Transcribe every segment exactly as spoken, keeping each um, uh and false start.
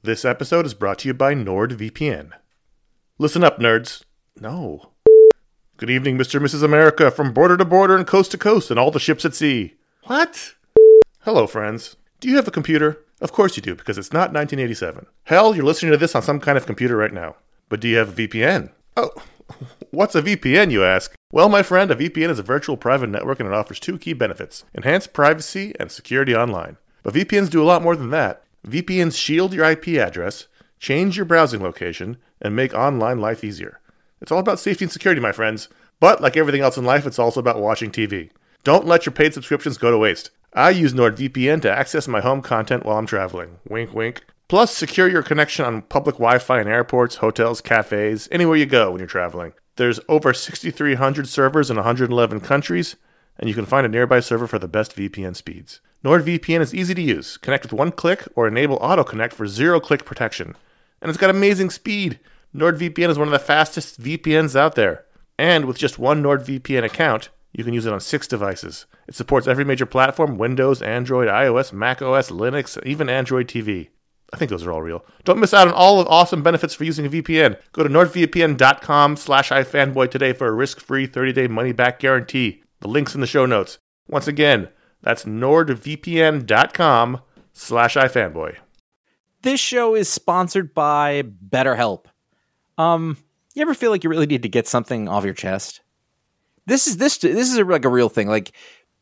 This episode is brought to you by NordVPN. Listen up, nerds. No. Good evening, Mister and Missus America, from border to border and coast to coast and all the ships at sea. What? Hello, friends. Do you have a computer? Of course you do, because it's not nineteen eighty-seven. Hell, you're listening to this on some kind of computer right now. But do you have a V P N? Oh, what's a V P N, you ask? Well, my friend, a V P N is a virtual private network and it offers two key benefits: enhanced privacy and security online. But V P Ns do a lot more than that. V P Ns shield your I P address, change your browsing location, and make online life easier. It's all about safety and security, my friends. But like everything else in life, it's also about watching T V. Don't let your paid subscriptions go to waste. I use NordVPN to access my home content while I'm traveling. Wink, wink. Plus, secure your connection on public Wi-Fi in airports, hotels, cafes, anywhere you go when you're traveling. There's over six thousand three hundred servers in one hundred eleven countries, and you can find a nearby server for the best V P N speeds. NordVPN is easy to use. Connect with one click or enable auto-connect for zero-click protection. And it's got amazing speed. NordVPN is one of the fastest V P Ns out there. And with just one NordVPN account, you can use it on six devices. It supports every major platform: Windows, Android, iOS, macOS, Linux, even Android T V. I think those are all real. Don't miss out on all the awesome benefits for using a V P N. Go to nordvpn.com slash ifanboy today for a risk-free thirty-day money-back guarantee. The link's in the show notes. Once again, that's nordvpn.com slash ifanboy. This show is sponsored by BetterHelp. Um, you ever feel like you really need to get something off your chest? This is this this is a, like a real thing. Like,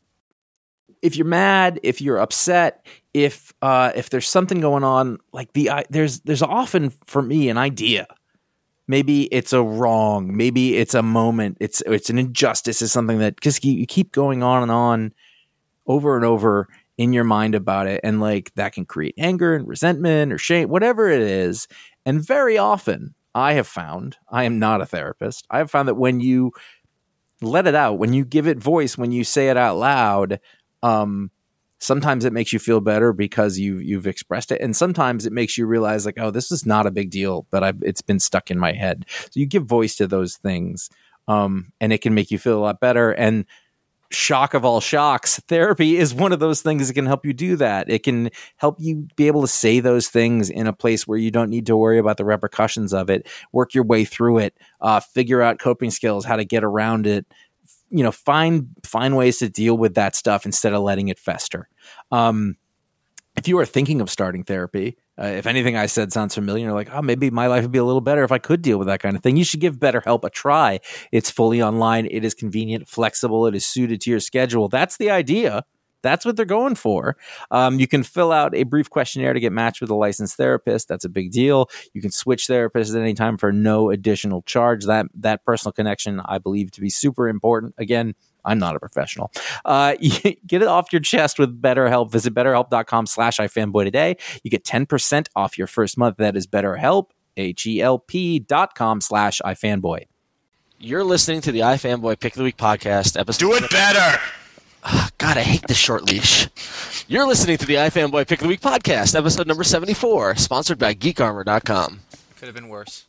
if you're mad, if you're upset, if uh, if there's something going on, like the uh, there's there's often for me an idea. Maybe it's a wrong. Maybe it's a moment. It's it's an injustice. It's something that just you keep going on and on, over and over in your mind about it, and like that can create anger and resentment or shame, whatever it is. And very often, I have found, I am not a therapist, I have found that when you let it out, when you give it voice, when you say it out loud, um, sometimes it makes you feel better because you've you've expressed it, and sometimes it makes you realize like, oh, this is not a big deal, but I've, it's been stuck in my head. So you give voice to those things, um, and it can make you feel a lot better. And shock of all shocks, therapy is one of those things that can help you do that. It can help you be able to say those things in a place where you don't need to worry about the repercussions of it, work your way through it, uh, figure out coping skills, how to get around it, you know, find, find ways to deal with that stuff instead of letting it fester. Um, if you are thinking of starting therapy, uh, if anything I said sounds familiar, you're like, oh, maybe my life would be a little better if I could deal with that kind of thing. You should give BetterHelp a try. It's fully online. It is convenient, flexible. It is suited to your schedule. That's the idea. That's what they're going for. Um, you can fill out a brief questionnaire to get matched with a licensed therapist. That's a big deal. You can switch therapists at any time for no additional charge. That that personal connection, I believe, to be super important. Again, I'm not a professional. Uh, get it off your chest with BetterHelp. Visit betterhelp.com slash ifanboy today. You get ten percent off your first month. That is BetterHelp, H-E-L-P dot com slash ifanboy. You're listening to the iFanboy Pick of the Week podcast episode. Do it better! Oh, God, I hate this short leash. You're listening to the iFanboy Pick of the Week podcast, episode number seventy-four, sponsored by geek armor dot com. Could have been worse.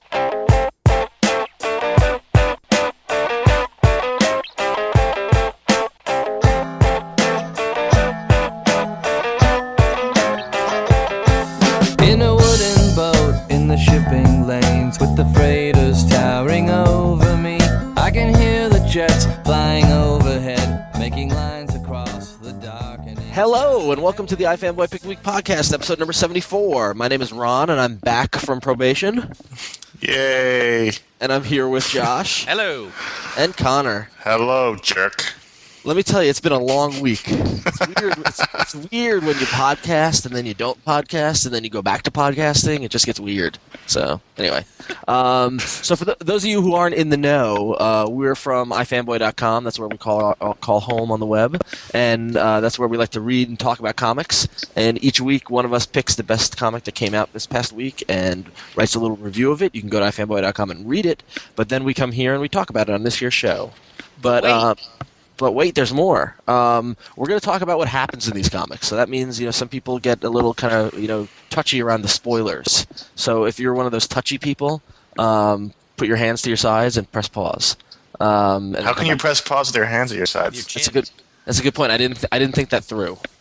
In a wooden boat in the shipping lanes with the freighters towering over me, I can hear the jets flying overhead, making lines across the darkening. Hello, and welcome to the iFanboy Pick of the Week podcast, episode number seventy-four. My name is Ron, and I'm back from probation. Yay! And I'm here with Josh. Hello. And Connor. Hello, jerk. Let me tell you, it's been a long week. It's weird. It's, it's weird when you podcast and then you don't podcast and then you go back to podcasting. It just gets weird. So anyway, um, so for the, those of you who aren't in the know, uh, we're from ifanboy dot com. That's where we call our, call home on the web, and uh, that's where we like to read and talk about comics. And each week, one of us picks the best comic that came out this past week and writes a little review of it. You can go to ifanboy dot com and read it. But then we come here and we talk about it on this year's show. But. Uh, But wait, there's more. Um, we're going to talk about what happens in these comics. So that means, you know, some people get a little kind of, you know, touchy around the spoilers. So if you're one of those touchy people, um, put your hands to your sides and press pause. Um, and How can you press pause with your hands at your sides? That's a good. That's a good point. I didn't. Th- I didn't think that through.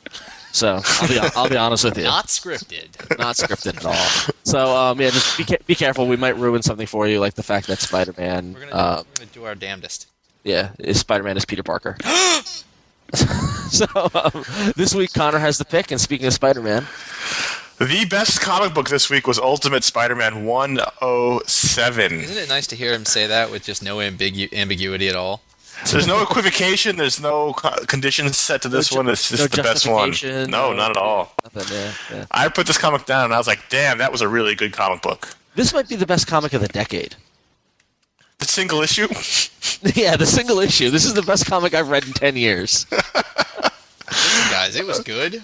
So I'll be I'll be honest with you, Not scripted. not scripted at all. So um, yeah, just be ca- be careful. We might ruin something for you, like the fact that Spider-Man. We're gonna, Uh, we're gonna do our damnedest. yeah, is Spider-Man is Peter Parker. So um, this week Connor has the pick, and speaking of Spider-Man, The best comic book this week was Ultimate Spider-Man one oh seven. Isn't it nice to hear him say that with just no ambigu- ambiguity at all? So there's no equivocation. There's no co- conditions set to this No ju- one. It's just no the best one. justification, No, no- not at all. nothing. Yeah, yeah. I put this comic down and I was like, damn, that was a really good comic book. This might be the best comic of the decade. The single issue? Yeah, the single issue. This is the best comic I've read in ten years. Listen, guys, it was good.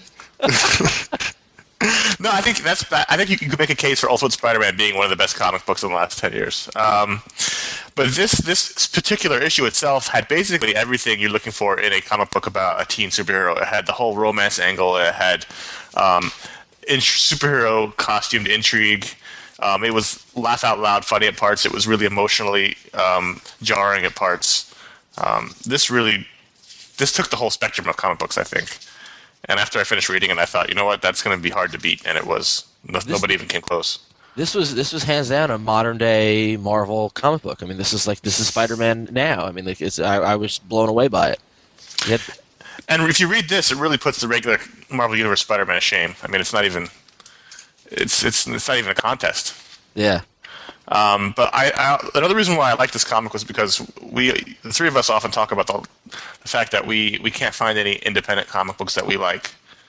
No, I think that's. I think you could make a case for Ultimate Spider-Man being one of the best comic books in the last ten years. Um, but this this particular issue itself had basically everything you're looking for in a comic book about a teen superhero. It had the whole romance angle. It had um, in- superhero costumed intrigue. Um, it was laugh out loud funny at parts. It was really emotionally um, jarring at parts. Um, this really this took the whole spectrum of comic books, I think. And after I finished reading it, I thought, you know what, that's going to be hard to beat, and it was. No, This- nobody even came close. This was this was hands down a modern day Marvel comic book. I mean, this is like this is Spider-Man now. I mean, like it's I, I was blown away by it. You had- And if you read this, it really puts the regular Marvel Universe Spider-Man to shame. I mean, it's not even. It's it's it's not even a contest. yeah, Um, but I, I another reason why I like this comic was because we the three of us often talk about the, the fact that we, we can't find any independent comic books that we like.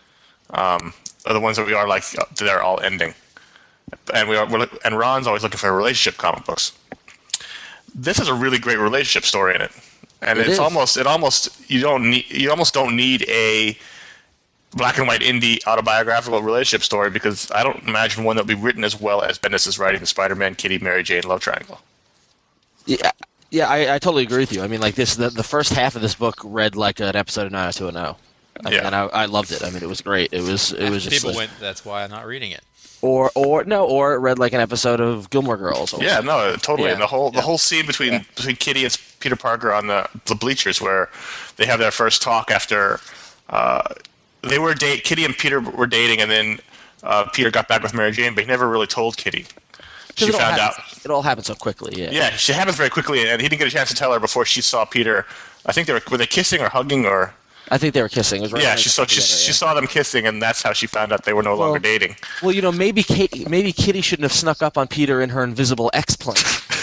Um, are the ones that we are like they're all ending, and we are we're, and Ron's always looking for relationship comic books. This has a really great relationship story in it, and It it's is. almost it almost you don't need you almost don't need a black and white indie autobiographical relationship story because I don't imagine one that would be written as well as Bendis is writing the Spider-Man, Kitty, Mary Jane love triangle. yeah, yeah. I, I totally agree with you. I mean, like this, the, the first half of this book read like an episode of nine oh two one oh. I mean, Yeah. and I, I loved it. I mean, it was great. It was it was just People like- went, that's why I'm not reading it. or or no, or it read like an episode of Gilmore Girls. Or Yeah, no, totally. Yeah, And the whole the yeah. whole scene between Yeah. between Kitty and Peter Parker on the the bleachers where they have their first talk after uh, they were date. Kitty and Peter were dating, and then uh, Peter got back with Mary Jane, but he never really told Kitty. 'Cause She it all found out. happens- It all happened so quickly. Yeah. Yeah, she happens very quickly, and he didn't get a chance to tell her before she saw Peter. I think they were were they kissing or hugging or. I think they were kissing. It was right Yeah, when she they saw got she, together, she yeah. saw them kissing, and that's how she found out they were no longer Well- dating. Well, you know, maybe Kate, maybe Kitty shouldn't have snuck up on Peter in her invisible X-plane.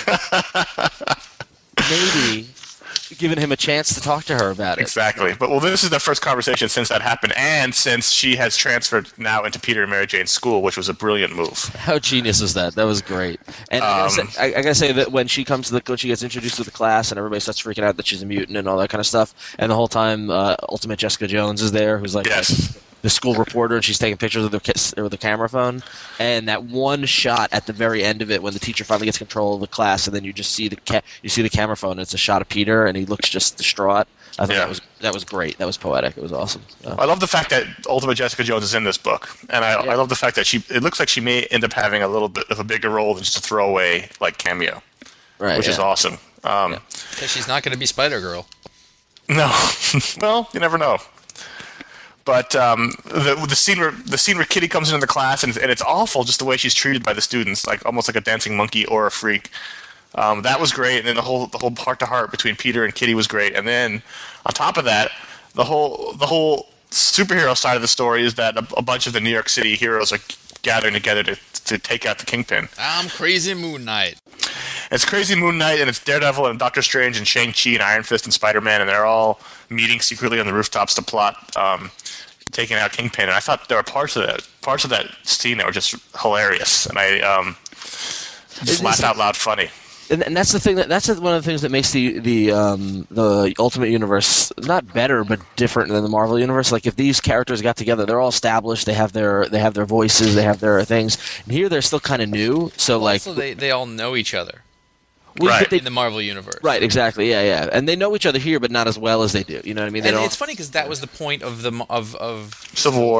Maybe giving him a chance to talk to her about it. Exactly. But well, this is the first conversation since that happened, and since she has transferred now into Peter and Mary Jane's school, which was a brilliant move. How genius is that? That was great. And I, gotta Um, say, I, I gotta say that when she comes to the, when she gets introduced to the class, and everybody starts freaking out that she's a mutant and all that kind of stuff, and the whole time, uh, Ultimate Jessica Jones is there, who's like Yes. the school reporter, and she's taking pictures with her kiss, with the camera phone. And that one shot at the very end of it, when the teacher finally gets control of the class, and then you just see the ca- you see the camera phone, and it's a shot of Peter, and he looks just distraught. I thought Yeah. that was that was great. That was poetic. It was awesome. So, I love the fact that Ultimate Jessica Jones is in this book, and I, Yeah. I love the fact that she. It looks like she may end up having a little bit of a bigger role than just a throwaway like cameo, right. which is yeah. awesome. Um, Yeah. Because she's not going to be Spider-Girl. No, well, you never know. But um, the the scene where the scene where Kitty comes into the class and, and it's awful, just the way she's treated by the students, like almost like a dancing monkey or a freak. Um, that was great, and then the whole the whole heart to heart between Peter and Kitty was great. And then on top of that, the whole the whole superhero side of the story is that a, a bunch of the New York City heroes are gathering together to to take out the Kingpin. I'm Crazy Moon Knight. It's Crazy Moon Knight, and it's Daredevil, and Doctor Strange, and Shang-Chi, and Iron Fist, and Spider-Man, and they're all meeting secretly on the rooftops to plot um, taking out Kingpin. And I thought there were parts of that parts of that scene that were just hilarious, and I um, just It- laughed it's- out loud funny. And, and that's the thing that that's one of the things that makes the the um, the Ultimate Universe not better but different than the Marvel Universe. Like if these characters got together, they're all established. They have their they have their voices. They have their things. And here they're still kind of new. So like, Also, they, they all know each other well, Right. but they- in the Marvel Universe. right, exactly, yeah, yeah. And they know each other here, but not as well as they do. You know what I mean? They And don't. it's funny because that was the point of the of of Civil War.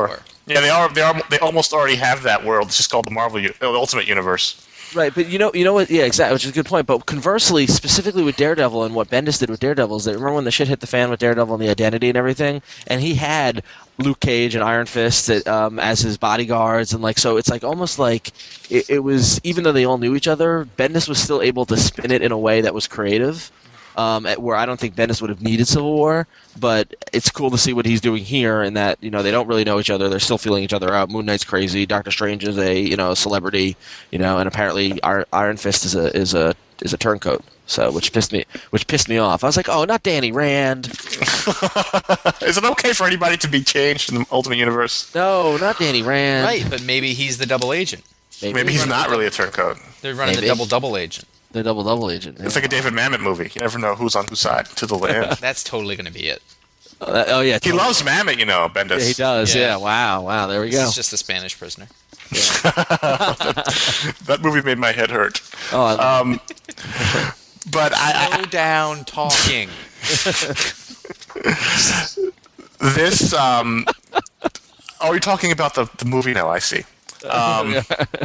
Yeah, they are. They are. They almost already have that world. It's just called the Marvel, U- the Ultimate Universe. Right, but you know, you know what? Yeah, exactly. Which is a good point. But conversely, specifically with Daredevil and what Bendis did with Daredevil is that remember when the shit hit the fan with Daredevil and the identity and everything, and he had Luke Cage and Iron Fist that, um, as his bodyguards, and like so, it's like almost like it, it was even though they all knew each other, Bendis was still able to spin it in a way that was creative. Um, at, where I don't think Bendis would have needed Civil War, but it's cool to see what he's doing here, and that you know they don't really know each other. They're still feeling each other out. Moon Knight's crazy. Doctor Strange is a you know celebrity, you know, and apparently Iron, Iron Fist is a is a is a turncoat. So which pissed me which pissed me off. I was like, oh, not Danny Rand. Is it okay for anybody to be changed in the Ultimate Universe? No, not Danny Rand. Right, but maybe he's the double agent. Maybe, Maybe he's not really a turncoat. They're running Maybe. the double double agent. the double double agent. It's like a David Mamet movie. You never know who's on whose side to the end. That's totally going to be it. Oh, that- oh yeah, He totally. loves Mamet, you know, Bendis. Yeah, he does. Yeah. Yeah. Wow. Wow. There we This go. is just the Spanish prisoner. That movie made my head hurt. Oh, I- Um, but I, Slow down talking. I this um, oh, you're talking about the the movie now. I see. Um,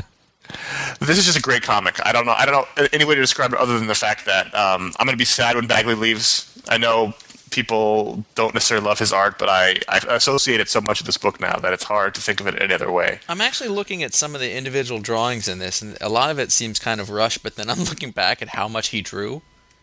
This is just a great comic. I don't know. I don't know any way to describe it other than the fact that um, I'm going to be sad when Bagley leaves. I know people don't necessarily love his art, but I, I associate it so much with this book now that it's hard to think of it any other way. I'm actually looking at some of the individual drawings in this, and a lot of it seems kind of rushed, but then I'm looking back at how much he drew.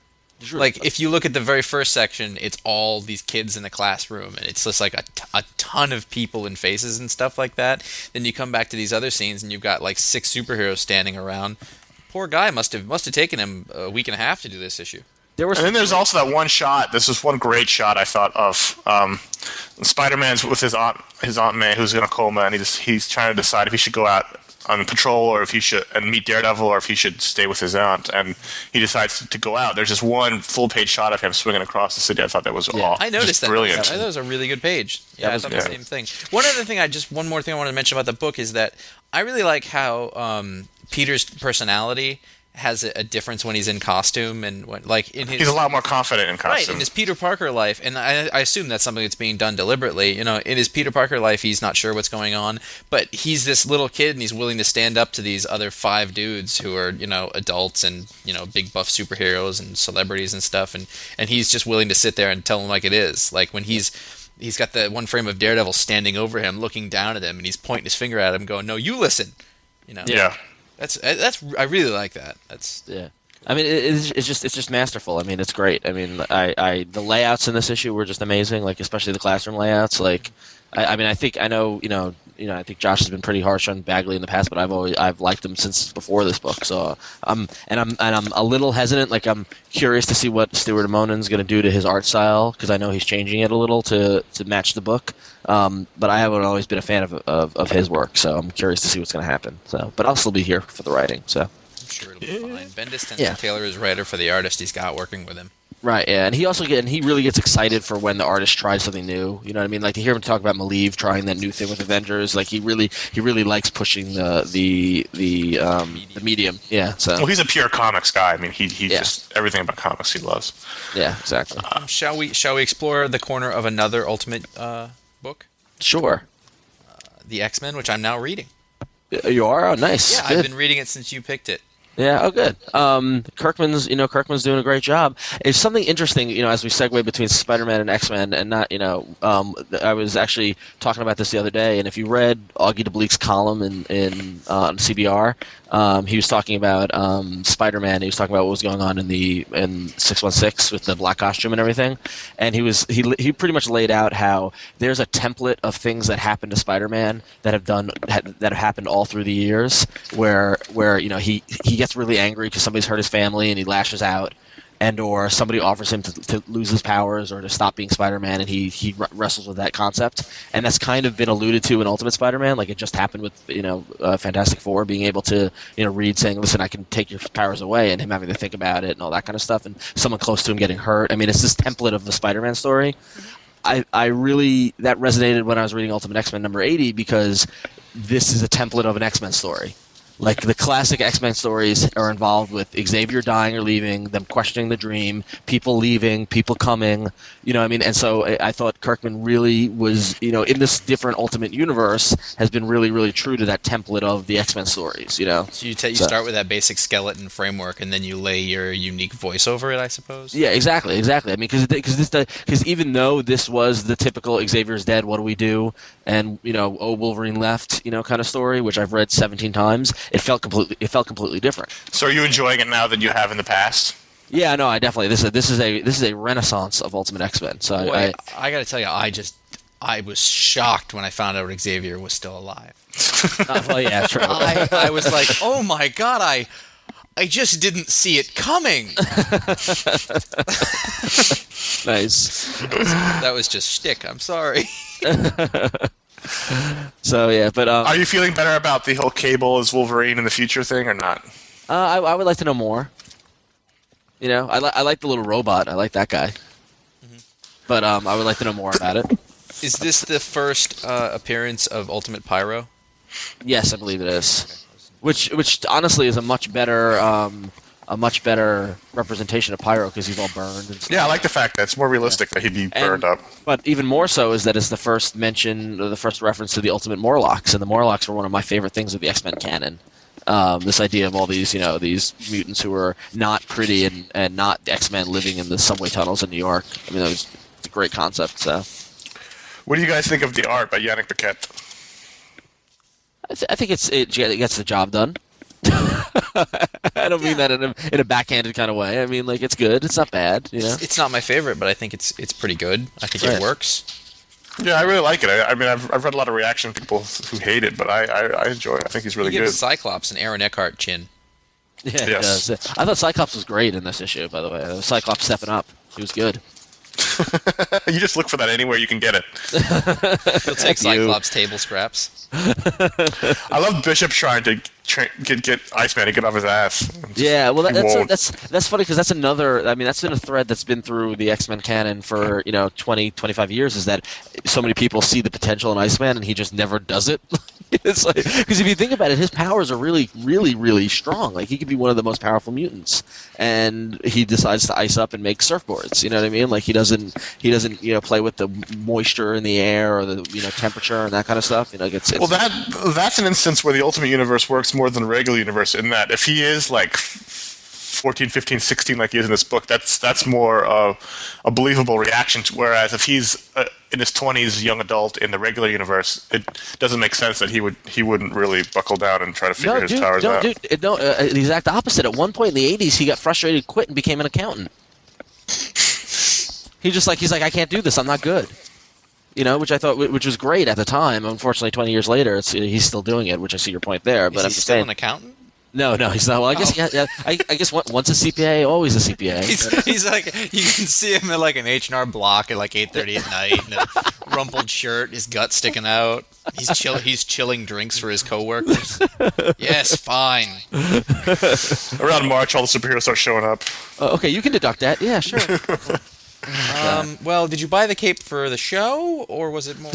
Like, if you look at the very first section, it's all these kids in the classroom, and it's just like a, t- a ton of people and faces and stuff like that. Then you come back to these other scenes, and you've got like six superheroes standing around. Poor guy must have must have taken him a week and a half to do this issue. there was And then there's also that one shot. This is one great shot I thought of. Um, Spider-Man's with his aunt, his aunt May, who's in a coma, and he just, he's trying to decide if he should go out on patrol or if he should and meet Daredevil or if he should stay with his aunt. And he decides to go out. There's just one full-page shot of him swinging across the city. I thought that was Yeah. aw- I noticed just that. brilliant. I thought that was a really good page. Yeah, I was thought good. the same thing. One other thing, I just one more thing I wanted to mention about the book is that I really like how um, Peter's personality has a, a difference when he's in costume and when, like in his He's a lot more confident in right costume. in his Peter Parker life, and I, I assume that's something that's being done deliberately. You know, in his Peter Parker life, he's not sure what's going on, but he's this little kid, and he's willing to stand up to these other five dudes who are, you know, adults and, you know, big buff superheroes and celebrities and stuff, and and he's just willing to sit there and tell them like it is. Like when he's he's got the one frame of Daredevil standing over him, looking down at him, and he's pointing his finger at him, going, "No, you listen." You know, yeah. that's that's I really like that. That's yeah. I mean, it, it's, it's just it's just masterful. I mean, it's great. I mean, I, I the layouts in this issue were just amazing. Like especially the classroom layouts. Like, I, I mean, I think I know you know you know I think Josh has been pretty harsh on Bagley in the past, but I've always I've liked him since before this book. So I'm and I'm and I'm a little hesitant. Like I'm curious to see what Stuart Immonen's going to do to his art style because I know he's changing it a little to to match the book. Um, but I haven't always been a fan of, of of his work, so I'm curious to see what's going to happen. So, but I'll still be here for the writing. So. I'm sure it'll be fine. Bendis tends Yeah. to tailor his writer for the artist he's got working with him. Right, yeah, and he also get and he really gets excited for when the artist tries something new. You know what I mean? Like to hear him talk about Malieve trying that new thing with Avengers. Like he really he really likes pushing the the the um medium. the medium. Yeah, so Well, he's a pure comics guy. I mean, he he Yeah. just everything about comics he loves. yeah, exactly. Um, shall we shall we explore the corner of another Ultimate uh, book, Sure. the X-Men, which I'm now reading? You are? Oh, nice. Yeah, Good. I've been reading it since you picked it. Yeah, oh good. Um, Kirkman's, you know, Kirkman's doing a great job. It's something interesting, you know, as we segue between Spider-Man and X-Men, and not, you know, um, I was actually talking about this the other day, and if you read Augie DeBleek's column in in uh, on C B R, um, he was talking about um, Spider-Man. He was talking about what was going on in the in six one six with the black costume and everything, and he was he he pretty much laid out how there's a template of things that happen to Spider-Man that have done that have happened all through the years, where where you know he he gets really angry because somebody's hurt his family and he lashes out, and or somebody offers him to, to lose his powers or to stop being Spider-Man, and he he wrestles with that concept, and that's kind of been alluded to in Ultimate Spider-Man. Like it just happened with you know uh, Fantastic Four being able to you know Reed saying, "Listen, I can take your powers away," and him having to think about it and all that kind of stuff, and someone close to him getting hurt. I mean, it's this template of the Spider-Man story. I I really that resonated when I was reading Ultimate X-Men number eighty because this is a template of an X-Men story. Like the classic X-Men stories are involved with Xavier dying or leaving, them questioning the dream, people leaving, people coming, you know what I mean? And so I, I thought Kirkman really was, you know, in this different Ultimate Universe, has been really, really true to that template of the X-Men stories, you know? So you, t- you So- start with that basic skeleton framework, and then you lay your unique voice over it, I suppose? Yeah, exactly, exactly. I mean, because because because even though this was the typical Xavier's dead, what do we do? And you know, oh, Wolverine left, you know, kind of story, which I've read seventeen times. It felt completely, it felt completely different. So are you enjoying it now than you have in the past? Yeah, no, I definitely this is this is a this is a renaissance of Ultimate X-Men. So I, Boy, I, I, got to tell you, I just I was shocked when I found out Xavier was still alive. uh, well, yeah, true. I, I was like, oh my god, I I just didn't see it coming. Nice. That was just shtick. I'm sorry. So yeah, but um, Are you feeling better about the whole Cable as Wolverine in the future thing or not? uh, I, I would like to know more. You know, I, li- I like the little robot. I like that guy. Mm-hmm. But um, I would like to know more about it. Is this the first uh, appearance of Ultimate Pyro? Yes, I believe it is. Which, which honestly is a much better, um, a much better representation of Pyro because he's all burned. And stuff. Yeah, I like the fact that it's more realistic that he'd be burned And- up. But even more so is that it's the first mention, or the first reference to the Ultimate Morlocks, and the Morlocks were one of my favorite things of the X-Men canon. Um, this idea of all these, you know, these mutants who are not pretty and, and not X-Men living in the subway tunnels in New York. I mean, that was it's a great concept. So What do you guys think of the art by Yannick Paquette? I, th- I think it's it, it gets the job done. I don't mean that in a in a backhanded kind of way. I mean, like, it's good. It's not bad. You know. It's, it's not my favorite, but I think it's it's pretty good. I think Right. it works. Yeah, I really like it. I, I mean, I've, I've read a lot of reaction from people who hate it, but I, I, I enjoy it. I think he's really He gives good. Cyclops and Aaron Eckhart chin. Yeah, it Yes. does. I thought Cyclops was great in this issue. By the way, Cyclops stepping up. He was good. You just look for that anywhere you can get it. He'll take Cyclops table scraps. I love Bishop trying to tra- get get Iceman to get off his ass. Yeah, well, that, He that's won't. that's that's funny because that's another. I mean, that's been a thread that's been through the X-Men canon for you know twenty, twenty-five years. Is that so many people see the potential in Iceman and he just never does it. It's like because if you think about it, his powers are really, really, really strong. Like he could be one of the most powerful mutants, and he decides to ice up and make surfboards. You know what I mean? Like he doesn't he doesn't you know play with the moisture in the air or the you know temperature and that kind of stuff. You know, it's, it's Well, that that's an instance where the Ultimate Universe works more than the regular universe. In that, if he is like fourteen, fifteen, sixteen, like he is in this book, that's that's more uh, a believable reaction. To, whereas if he's uh, in his twenties, young adult in the regular universe, it doesn't make sense that he would he wouldn't really buckle down and try to figure no, his dude, powers no, out. dude, it- no, uh, the exact opposite. At one point in the eighties, he got frustrated, quit, and became an accountant. He's just like he's like I can't do this. I'm not good. You know, which I thought, which was great at the time. Unfortunately, twenty years later, it's, he's still doing it, which I see your point there. But Is I'm he just still saying, an accountant? no, no, he's not. Well, I guess, Oh. yeah, yeah, I, I guess one- once a C P A, always a C P A. He's, he's like, you can see him in like an H and R Block at like eight thirty at night, in a rumpled shirt, his gut sticking out. He's chill. He's chilling drinks for his coworkers. Yes, fine. Around March, all the superheroes start showing up. Oh, okay, you can deduct that. Yeah, sure. Um, well, did you buy the cape for the show, or was it more?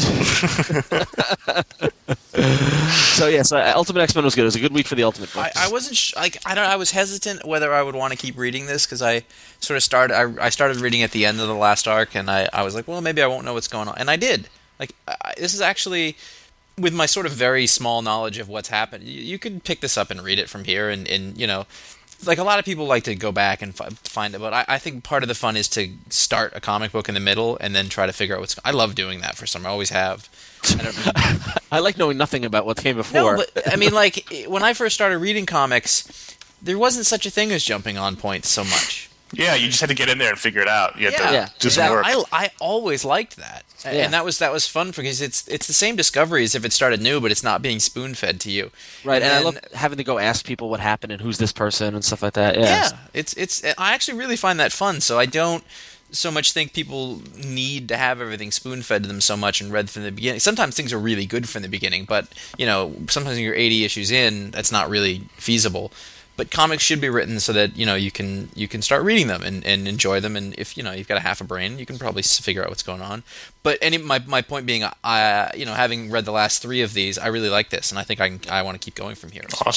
So yeah, so Ultimate X-Men was good. It was a good week for the Ultimate I, books. I wasn't sh- like I don't. I was hesitant whether I would want to keep reading this because I sort of started. I, I started reading at the end of the last arc, and I, I was like, well, maybe I won't know what's going on, and I did. Like I, this is actually. With my sort of very small knowledge of what's happened, you, you could pick this up and read it from here, and, and you know, like a lot of people like to go back and f- find it, but I, I think part of the fun is to start a comic book in the middle and then try to figure out what's. I love doing that for some. I always have. I don't read, I like knowing nothing about what came before. no, but I mean, like when I first started reading comics, there wasn't such a thing as jumping on points so much. Yeah, you just had to get in there and figure it out. You had Yeah, to Yeah, do some work. I, I always liked that, A- Yeah. and that was that was fun because it's it's the same discovery as if it started new, but it's not being spoon fed to you. Right, and, I then- love having to go ask people what happened and who's this person and stuff like that. Yeah, Yeah, it's it's. I actually really find that fun. So I don't so much think people need to have everything spoon fed to them so much and read from the beginning. Sometimes things are really good from the beginning, but you know, sometimes when you're eighty issues in, that's not really feasible. But comics should be written so that you know you can you can start reading them and, and enjoy them. And if you know you've got a half a brain, you can probably s- figure out what's going on. But any my my point being, I you know having read the last three of these, I really like this, and I think I can, I want to keep going from here. Awesome.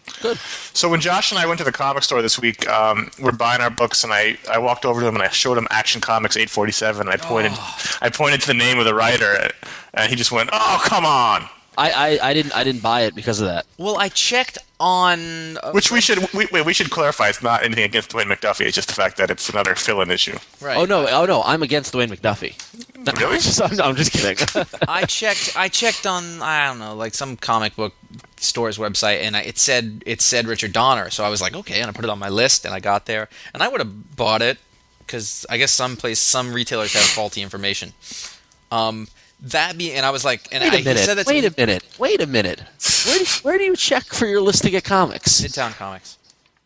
Good. So when Josh and I went to the comic store this week, um, we're buying our books, and I, I walked over to him and I showed him Action Comics eight forty-seven. And I pointed Oh. I pointed to the name of the writer, and he just went, "Oh, come on!" I, I, I didn't I didn't buy it because of that. Well, I checked on. Uh, Which we should we, wait, we should clarify. It's not anything against Dwayne McDuffie. It's just the fact that it's another fill-in issue. right. Oh no, oh no, I'm against Dwayne McDuffie. No, Really? so- no, I'm just kidding. I checked. I checked on. I don't know, like some comic book store's website, and I, it said it said Richard Donner. So I was like, okay, and I put it on my list, and I got there, and I would have bought it because I guess some place, some retailers have faulty information. Um, that be, and I was like, and Wait I a he minute. said that to Wait me- a minute. Wait a minute. Where do, where do you check for your listing at comics? Midtown Comics.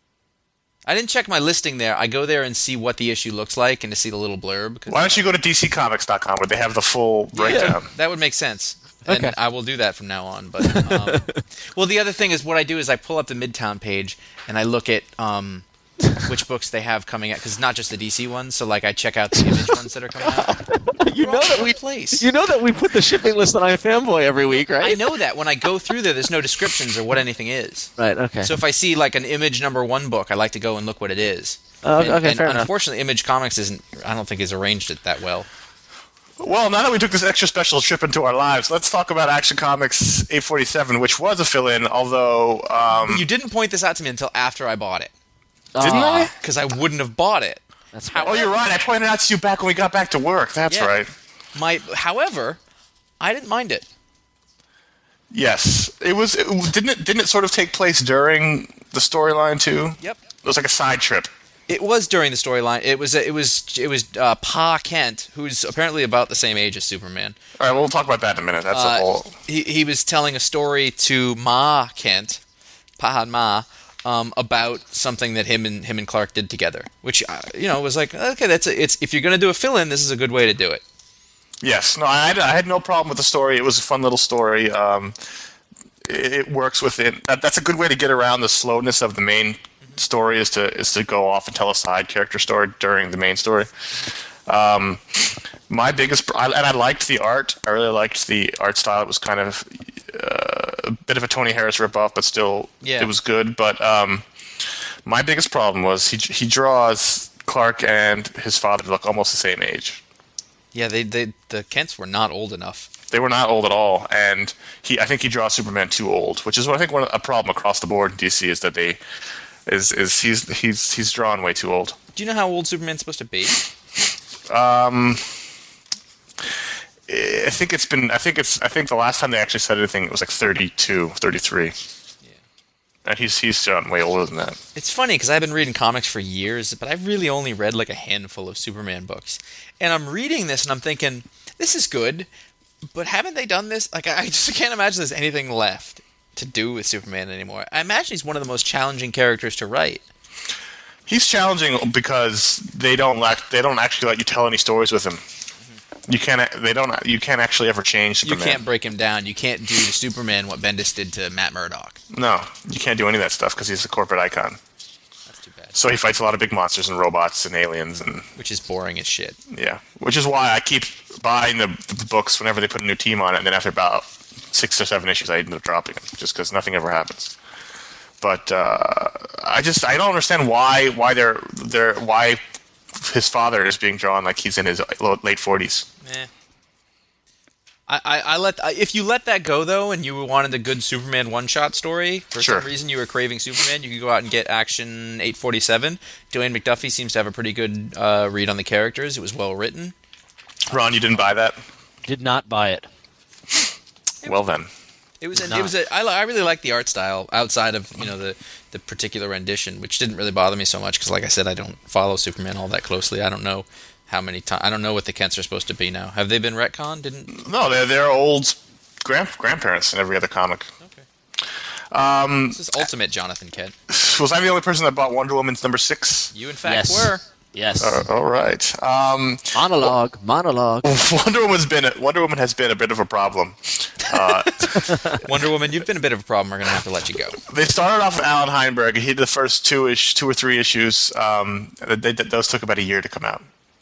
I didn't check my listing there. I go there and see what the issue looks like and to see the little blurb. 'cause Why don't you go to D C Comics dot com where they have the full breakdown? that would make sense. And Okay. I will do that from now on. But um, well, the other thing is what I do is I pull up the Midtown page and I look at um, which books they have coming out because it's not just the D C ones. So like I check out the Image ones that are coming out. You They're know all that over we the place. You know that we put the shipping list on iFanboy every week, right? I know that when I go through there, there's no descriptions or what anything is. Right. Okay. So if I see like an Image number one book, I like to go and look what it is. Oh, and, okay, and fair enough. unfortunately, Image Comics isn't. I don't think has arranged it that well. Well, now that we took this extra special trip into our lives, let's talk about Action Comics eight forty-seven, which was a fill-in, although um, You didn't point this out to me until after I bought it, didn't Ah, I? because I wouldn't have bought it. That's How- Oh, you're right. I pointed out to you back when we got back to work. That's Yeah. right. My, however, I didn't mind it. Yes, it was. It, didn't it? Didn't it sort of take place during the storyline too? Yep. It was like a side trip. It was during the storyline. It was it was it was uh, Pa Kent, who's apparently about the same age as Superman. All right, we'll talk about that in a minute. That's Uh, a whole. he he was telling a story to Ma Kent, Pa and Ma, um, about something that him and him and Clark did together. Which uh, you know was like, okay, that's a, it's if you're gonna do a fill-in, this is a good way to do it. Yes, no, I had, I had no problem with the story. It was a fun little story. Um, it, it works within. That, that's a good way to get around the slowness of the main story. Is to is to go off and tell a side character story during the main story. Um, my biggest, I, and I liked the art. I really liked the art style. It was kind of uh, a bit of a Tony Harris ripoff, but still, Yeah. it was good. But um, my biggest problem was he he draws Clark and his father look almost the same age. Yeah, they, they the Kents were not old enough. They were not old at all, and he I think he draws Superman too old, which is what I think one a problem across the board in D C is that they is is he's he's he's drawn way too old. Do you know how old Superman's supposed to be? Um, I think it's been I think it's I think the last time they actually said anything it was like thirty-two, thirty-three. Yeah. And he's he's drawn way older than that. It's funny because I've been reading comics for years, but I've really only read like a handful of Superman books. And I'm reading this and I'm thinking, this is good, but haven't they done this? Like, I just can't imagine there's anything left to do with Superman anymore. I imagine he's one of the most challenging characters to write. He's challenging because they don't let they don't actually let you tell any stories with him. You can't they don't you can't actually ever change You Superman. can't break him down. You can't do to Superman what Bendis did to Matt Murdock. No, you can't do any of that stuff because he's a corporate icon. That's too bad. So he fights a lot of big monsters and robots and aliens and Which is boring as shit. yeah, which is why I keep buying the, the books whenever they put a new team on it, and then after about six or seven issues, I end up dropping them just because nothing ever happens. But uh, I just I don't understand why why they're they're why his father is being drawn like he's in his late forties. Eh. I, I, I let I- if you let that go though, and you wanted a good Superman one-shot story for Sure. some reason you were craving Superman, you could go out and get Action eight forty-seven. Dwayne McDuffie seems to have a pretty good uh, read on the characters. It was well written. Ron, you didn't buy that? did not buy it. Well then, It was a, Not. it was a, I, li- I really like the art style outside of you know the the particular rendition, which didn't really bother me so much because like I said, I don't follow Superman all that closely. I don't know how many times. I don't know what the Kents are supposed to be now. Have they been retconned? Didn't no, they're they're old grand grandparents in every other comic. okay. This is Ultimate Jonathan Kent. Was I the only person that bought Wonder Woman's number six? You in fact Yes. were. Yes. Uh, all right. Um, monologue. Monologue. Wonder Woman's been a, Wonder Woman has been a bit of a problem. Uh, Wonder Woman, you've been a bit of a problem. We're gonna have to let you go. they started off with Alan Heinberg. He did the first two ish, two or three issues. Um, they, they, those took about a year to come out.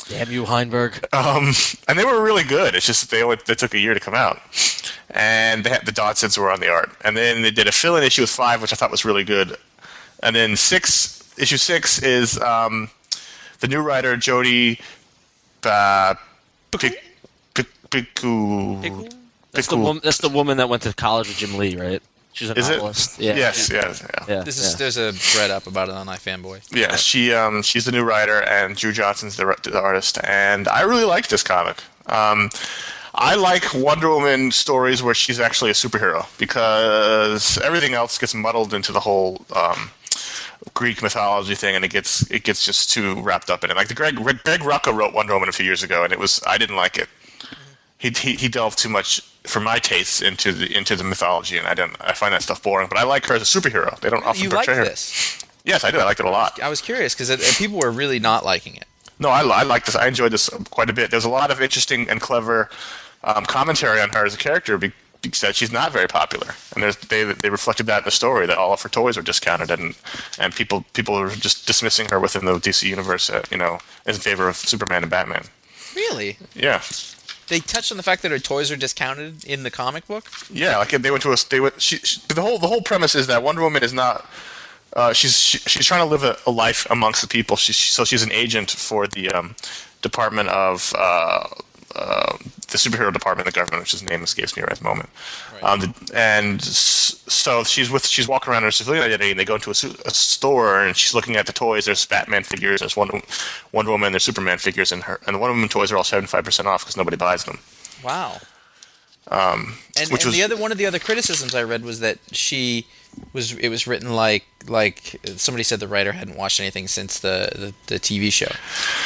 Damn you, Heinberg. Um, and they were really good. It's just they only they took a year to come out, and they had, the Dodsons were on the art. And then they did a fill-in issue with five, which I thought was really good. And then six, issue six is um, the new writer Jody uh, Pic- Pic- Picu. That's the woman. That's the woman that went to college with Jim Lee, right? She's a Is it? novelist. Yeah. Yes, yes, yeah. Yeah. This is yeah. there's a thread up about it on iFanboy. Yeah, she um, she's the new writer, and Drew Johnson's the, the artist, and I really like this comic. Um, I like Wonder Woman stories where she's actually a superhero, because everything else gets muddled into the whole um, Greek mythology thing, and it gets it gets just too wrapped up in it. Like the Greg Greg, Greg Rucka wrote Wonder Woman a few years ago, and it was I didn't like it. He he, he delved too much, for my tastes, into the into the mythology, and I didn't. I find that stuff boring. But I like her as a superhero. They don't often You like portray her. this? Yes, I did. I liked it a lot. I was curious because people were really not liking it. No, I, I like this. I enjoyed this quite a bit. There's a lot of interesting and clever um, commentary on her as a character be- because she's not very popular, and there's, they they reflected that in the story that all of her toys were discounted, and and people people were just dismissing her within the D C universe, uh, you know, in favor of Superman and Batman. Really? Yeah. They touched on the fact that her toys are discounted in the comic book. Yeah, like they went to a they went. She, she, the whole the whole premise is that Wonder Woman is not. Uh, she's she, she's trying to live a, a life amongst the people. She's so she's an agent for the um, Department of uh, uh, the superhero department of the government, which his name escapes me right at the moment. Right. Um, the, and s- so she's with she's walking around in her civilian identity, and they go into a, su- a store, and she's looking at the toys. There's Batman figures, there's Wonder, Wonder Woman, there's Superman figures, and her and the Wonder Woman toys are all seventy-five percent off because nobody buys them. Wow. Um, And, which and was, the other one of the other criticisms I read was that she was it was written like like somebody said the writer hadn't watched anything since the, the, the T V show.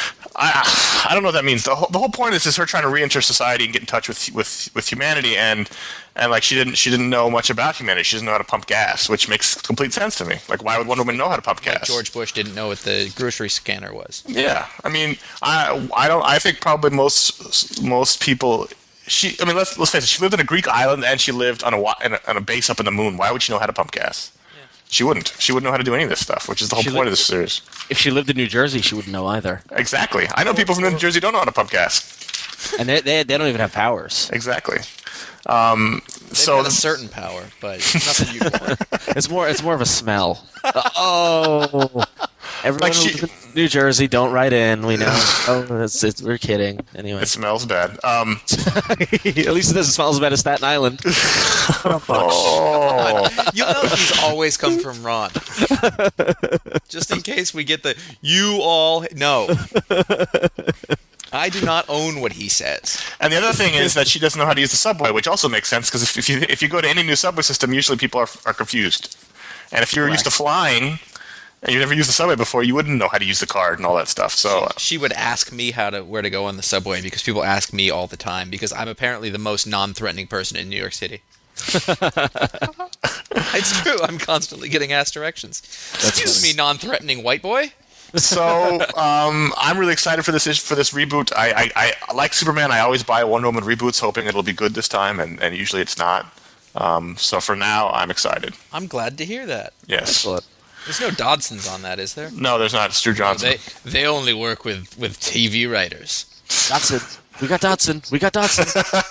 I, I don't know what that means. The whole, the whole point is, is her trying to re-enter society and get in touch with with, with humanity, and and like she didn't she didn't know much about humanity. She doesn't know how to pump gas, which makes complete sense to me. Like, why would Wonder Woman know how to pump Like gas? George Bush didn't know what the grocery scanner was. Yeah, I mean, I I don't. I think probably most most people. She, I mean, let's let's face it. She lived on a Greek island, and she lived on a wa- in a, on a base up in the moon. Why would she know how to pump gas? Yeah. She wouldn't. She wouldn't know how to do any of this stuff, which is the whole She point lived- of this series. If she lived in New Jersey, she wouldn't know either. Exactly. I know people from New Jersey don't know how to pump gas. And they they, they don't even have powers. Exactly. Um, They've so got a certain power, but it's nothing you want. It's more it's more of a smell. Oh, everyone Like she- who lives in New Jersey, don't write in. We know. Oh, it's, it's, we're kidding. Anyway, it smells bad. Um, at least it doesn't smell as bad as Staten Island. oh, You know these always come from Ron. Just in case we get the you all no. I do not own what he says. and the other thing is that she doesn't know how to use the subway, which also makes sense because if, if you if you go to any new subway system, usually people are are confused. And if you're used to flying and you never used the subway before, you wouldn't know how to use the card and all that stuff. So She would ask me how to where to go on the subway because people ask me all the time because I'm apparently the most non-threatening person in New York City. It's true. I'm constantly getting asked directions. Excuse me, non-threatening white boy. so um, I'm really excited for this ish- for this reboot. I, I, I like Superman. I always buy Wonder Woman reboots, hoping it'll be good this time, and, and usually it's not. Um, so for now, I'm excited. I'm glad to hear that. Yes. Excellent. There's no Dodsons on that, is there? No, there's not. It's Drew Johnson. They they only work with, with T V writers. Dotson. We got Dotson. We got Dotson.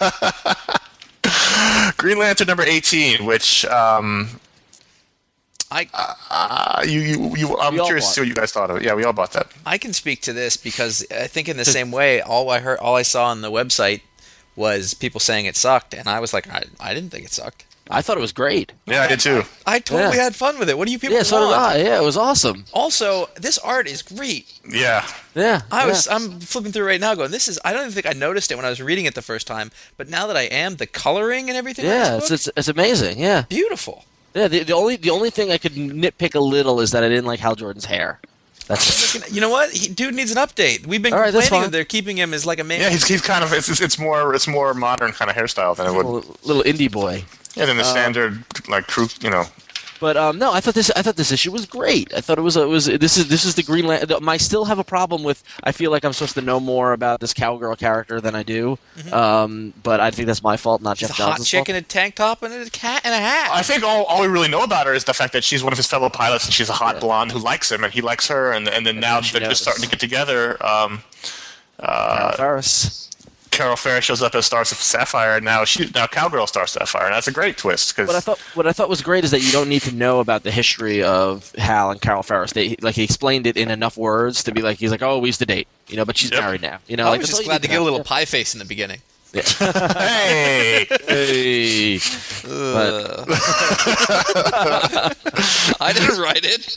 Green Lantern number eighteen, which um, I uh, you you, you I'm We all curious to bought. see what you guys thought of it. Yeah, we all bought that. I can speak to this because I think in the same way, all I heard, all I saw on the website was people saying it sucked, and I was like, I, I didn't think it sucked. I thought it was great. Yeah, I did too. I totally Yeah. had fun with it. What do you people Yeah, so did want? I. Yeah, it was awesome. Also, this art is great. Yeah. Yeah. I was yeah. I'm flipping through right now, going, this is. I don't even think I noticed it when I was reading it the first time, but now that I am, the coloring and everything. on Yeah, this it's, book, it's it's amazing. Yeah. beautiful. Yeah. The, the only the only thing I could nitpick a little is that I didn't like Hal Jordan's hair. That's it. You know what? He, dude needs an update. We've been All right, that's complaining fine. that they're keeping him as like a man. Yeah, he's, he's kind of it's, it's it's more it's more modern kind of hairstyle than it a would. little, little indie boy. Yeah, than the standard like true, you know. But um, no, I thought this I thought this issue was great. I thought it was it was this is this is the Green Lantern. I still have a problem with. I feel like I'm supposed to know more about this cowgirl character than I do. Um, but I think that's my fault, not He's Jeff a hot Johnson's chick fault. in a tank top and a cat and a hat. I think all, all we really know about her is the fact that she's one of his fellow pilots and she's a hot blonde who likes him and he likes her, and and then now then she they're just knows. starting to get together. Um, Carol Ferris. Carol Ferris shows up as Star Sapphire, and now she now Cowgirl Star Sapphire, and that's a great twist. Cause What I thought, what I thought was great is that you don't need to know about the history of Hal and Carol Ferris. They like he explained it in enough words to be like he's like, oh, we used to date, you know, but she's Yep. married now, you know. I like, was that's just all you glad need to get a know. little pie face in the beginning. hey, Hey. Ugh. I didn't write it.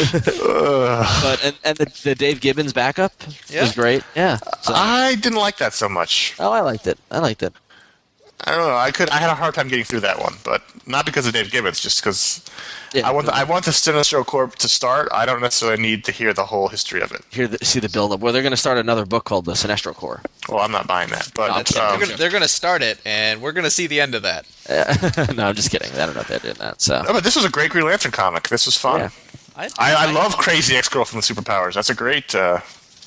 But and, and the, the Dave Gibbons backup Yeah. was great. Yeah. So, I didn't like that so much. oh, I liked it. I liked it. I don't know. I could. I had a hard time getting through that one, but not because of Dave Gibbons, just because Yeah. I want. The, I want the Sinestro Corp to start. I don't necessarily need to hear the whole history of it. Hear the, see the build up. Well, they're going to start another book called The Sinestro Corps. Well, I'm not buying that. But That's- um, they're gonna- they're going to start it, and we're going to see the end of that. No, I'm just kidding. I don't know if they're doing that. So no, but this was a great Green Lantern comic. This was fun. Yeah. I, I, I love Crazy Ex-Girlfriend with Superpowers. That's a great, uh,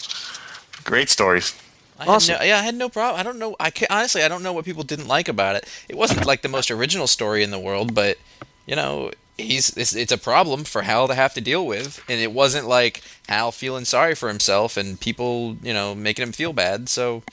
great story. I Awesome. had no, yeah, I had no problem. I don't know. I ca honestly, I don't know what people didn't like about it. It wasn't like the most original story in the world, but you know, he's it's, it's a problem for Hal to have to deal with, and it wasn't like Hal feeling sorry for himself and people, you know, making him feel bad. So,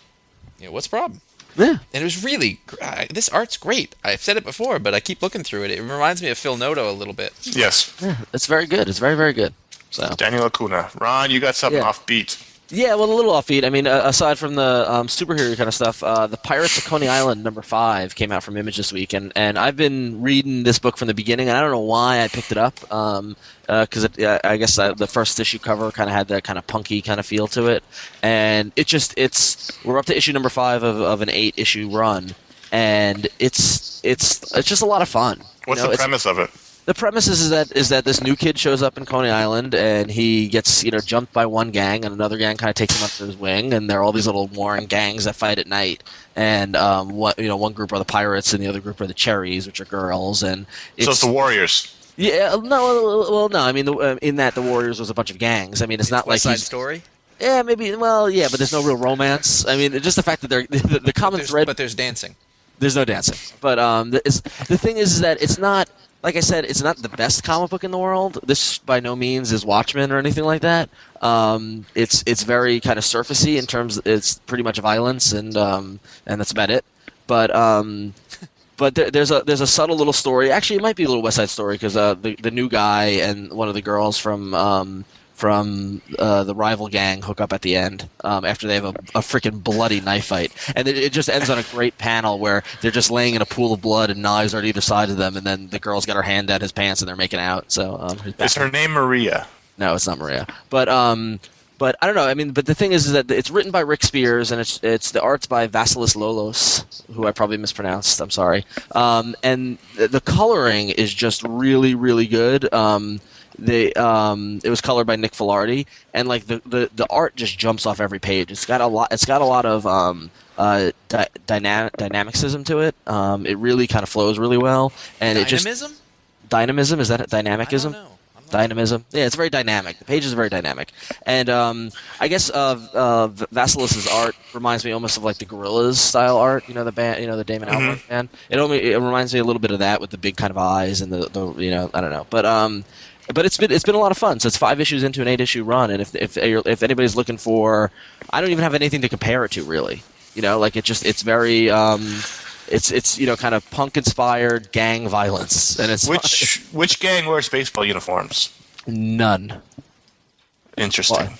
you know, what's the problem? yeah. And it was really gr- uh, this art's great. I've said it before, but I keep looking through it. It reminds me of Phil Noto a little bit. Yes, Yeah, it's very good. It's very, very good. So Daniel Acuna. Ron, you got something Yeah. offbeat. yeah, well, a little offbeat. I mean, uh, aside from the um, superhero kind of stuff, uh, the Pirates of Coney Island number five came out from Image this week, and, and I've been reading this book from the beginning, and I don't know why I picked it up, um, because uh, I guess uh, the first issue cover kind of had that kind of punky kind of feel to it, and it just it's we're up to issue number five of, of an eight issue run, and it's it's it's just a lot of fun. What's You know, the it's- premise of it? The premise is that is that this new kid shows up in Coney Island and he gets you know jumped by one gang and another gang kind of takes him under his wing, and there are all these little warring gangs that fight at night, and um what you know one group are the pirates and the other group are the cherries, which are girls, and it's, So it's the Warriors. yeah no well no I mean the, uh, in that the Warriors was a bunch of gangs. I mean it's not like West Side he's Story. yeah maybe well yeah but there's no real romance. I mean just the fact that they're the, the common There's, thread. but there's dancing. There's no dancing. But um, the, is, the thing is that it's not, like I said, it's not the best comic book in the world. This by no means is Watchmen or anything like that. Um, it's it's very kind of surfacey in terms. It's pretty much violence and um, and that's about it. But um, but there, there's a there's a subtle little story. Actually, it might be a little West Side Story because uh, the the new guy and one of the girls from um, from uh, the rival gang hook up at the end um, after they have a, a freaking bloody knife fight, and it, it just ends on a great panel where they're just laying in a pool of blood and knives are on either side of them, and then the girl's got her hand down his pants and they're making out. So um, he's back. Is her name Maria? No, it's not Maria. But um, but I don't know. I mean, but the thing is, is that it's written by Rick Spears and it's it's the art's by Vasilis Lolos, who I probably mispronounced. I'm sorry. Um, and the, the coloring is just really, really good. Um, they um, it was colored by Nick Filardi, and like the, the, the art just jumps off every page. It's got a lot. It's got a lot of um, uh, di- dynamic dynamicism to it. Um, it really kind of flows really well, and it just Dynamism? dynamism is that it? I Dynamicism? don't know. I'm not- Dynamism. Yeah, it's very dynamic. The pages are very dynamic, and um, I guess uh, uh, Vasilis's art reminds me almost of like the Gorillaz style art. You know the band, you know the Damon Albarn band. It only it reminds me a little bit of that with the big kind of eyes and the, the you know I don't know, but um, but it's been it's been a lot of fun. So it's five issues into an eight issue run, and if if you're- if anybody's looking for, I don't even have anything to compare it to really. You know, like it just it's very um, it's it's you know kind of punk inspired gang violence, and it's Which which gang wears baseball uniforms? none. Interesting.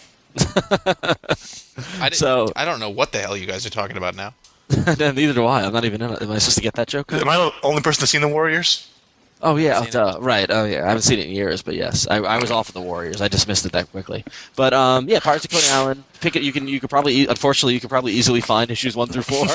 I, didn't- So- I don't know what the hell you guys are talking about now. Neither do I. I'm not even in it. Am I supposed to get that joke? Am I the only person that's seen the Warriors? Oh yeah, Seen duh, right. Oh yeah, I haven't seen it in years, but yes, I, I was off of the Warriors. I dismissed it that quickly. But um, yeah, Pirates of Coney Island. Pick it. You can. You could probably. e- Unfortunately, you could probably easily find issues one through four.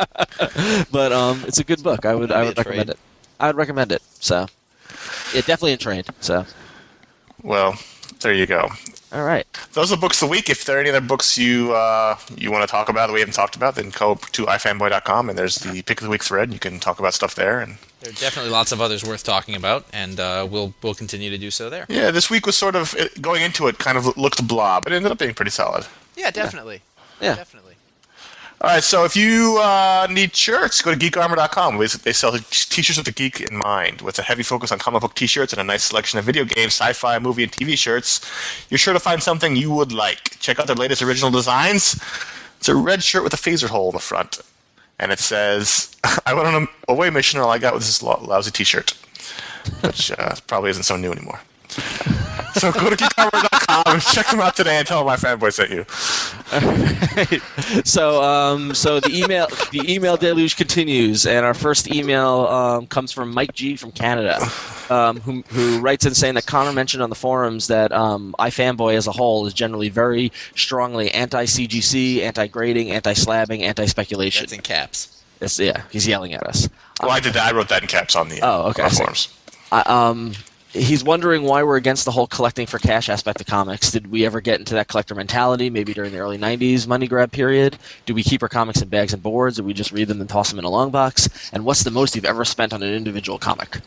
But um, it's a good book. I would. I Maybe would a recommend trade. it. I would recommend it. So, yeah, definitely in trade. So, Well, there you go. all right. Those are books of the week. If there are any other books you uh, you want to talk about that we haven't talked about, then go to i fanboy dot com and there's the pick of the week thread. You can talk about stuff there. And There are definitely lots of others worth talking about, and uh, we'll we'll continue to do so there. yeah, this week was sort of it- going into it, kind of looked blah, but it ended up being pretty solid. Yeah, definitely. Yeah. Definitely. All right, so if you uh, need shirts, go to geek armor dot com. They sell t-shirts with the geek in mind, with a heavy focus on comic book t-shirts and a nice selection of video games, sci-fi, movie, and T V shirts. You're sure to find something you would like. Check out their latest original designs. It's a red shirt with a phaser hole in the front, and it says, "I went on a away mission, and all I got was this lousy t-shirt," which uh, probably isn't so new anymore. So go to geek armor dot com and check them out today and tell them my fanboy sent you. so, um, so the email, the email deluge continues, and our first email um, comes from Mike G from Canada, um, who, who writes in saying that Connor mentioned on the forums that um, iFanboy as a whole is generally very strongly anti-C G C, anti-grading, anti-slabbing, anti-speculation. That's in caps. It's, yeah, he's yelling at us. Well, I did that. I wrote that in caps on the oh, okay. on the forums. I, um. He's wondering why we're against the whole collecting for cash aspect of comics. Did we ever get into that collector mentality, maybe during the early nineties money grab period? Do we keep our comics in bags and boards, or we just read them and toss them in a long box? And what's the most you've ever spent on an individual comic?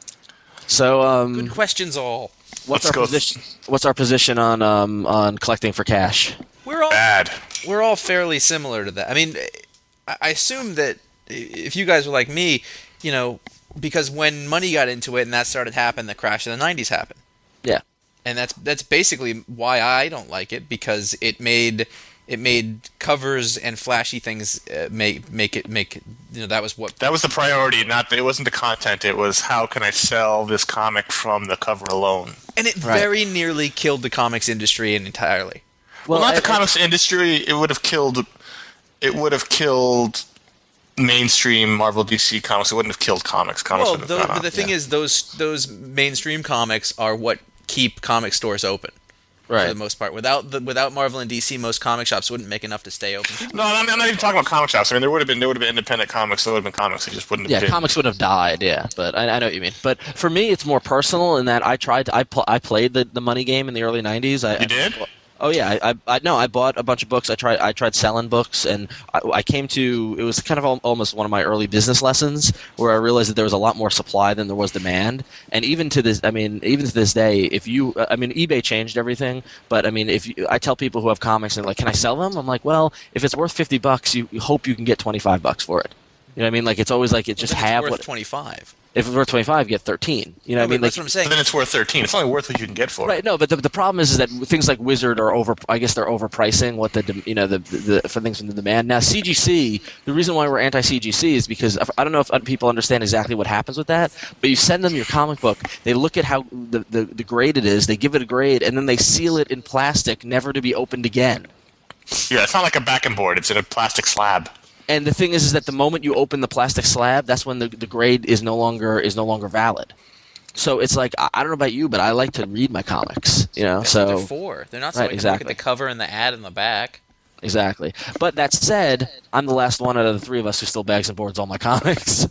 So, um, good questions all. What's Let's our go. position? What's our position on um, on collecting for cash? We're all Bad. We're all fairly similar to that. I mean, I I assume that if you guys were like me, you know, because when money got into it and that started happening, the crash of the nineties happened. Yeah. And that's that's basically why I don't like it, because it made it made covers and flashy things uh, make make it make you know that was what That was the priority. Not it wasn't the content. It was how can I sell this comic from the cover alone. and it Right. very nearly killed the comics industry entirely. Well, not I- the comics industry. It would have killed. It would have killed mainstream Marvel D C comics. It wouldn't have killed comics. Comics Well, would have tho- gone but on. the thing yeah. is, those those mainstream comics are what keep comic stores open for right. the most part. Without the without Marvel and D C, most comic shops wouldn't make enough to stay open. No, I'm not, I'm not even talking about comic shops. I mean, there would have been there would have been independent comics. There would have been comics. It just wouldn't have Yeah, been. comics would have died. Yeah, but I, I know what you mean. But for me, it's more personal in that I tried. To, I pl- I played the, the money game in the early nineties. I, You did? I, oh yeah, I, I I no, I bought a bunch of books. I tried I tried selling books, and I, I came to it was kind of al- almost one of my early business lessons where I realized that there was a lot more supply than there was demand. And even to this, I mean, even to this day, if you, I mean, eBay changed everything. But I mean, if you, I tell people who have comics and like, can I sell them? I'm like, well, if it's worth fifty bucks, you, you hope you can get twenty five bucks for it. You know what I mean? Like it's always like it just Well, then have it's worth what. twenty-five. If it's worth twenty-five, you get thirteen. You know what I No, mean? but that's Like, what I'm saying. Then it's worth thirteen. It's only worth what you can get for it. right? No, but the, the problem is, is that things like Wizard are over. I guess they're overpricing what the dem- you know the, the, the for things from the demand. Now C G C, the reason why we're anti-C G C is because I don't know if people understand exactly what happens with that. But you send them your comic book, they look at how the, the, the grade it is, they give it a grade, and then they seal it in plastic, never to be opened again. Yeah, it's not like a back and board. It's in a plastic slab. And the thing is, is that the moment you open the plastic slab, that's when the, the grade is no longer is no longer valid. So it's like I, I don't know about you, but I like to read my comics. You know, That's so what they're for. They're not so Right, I can look at exactly. the cover and the ad in the back. exactly. But that said, I'm the last one out of the three of us who still bags and boards all my comics.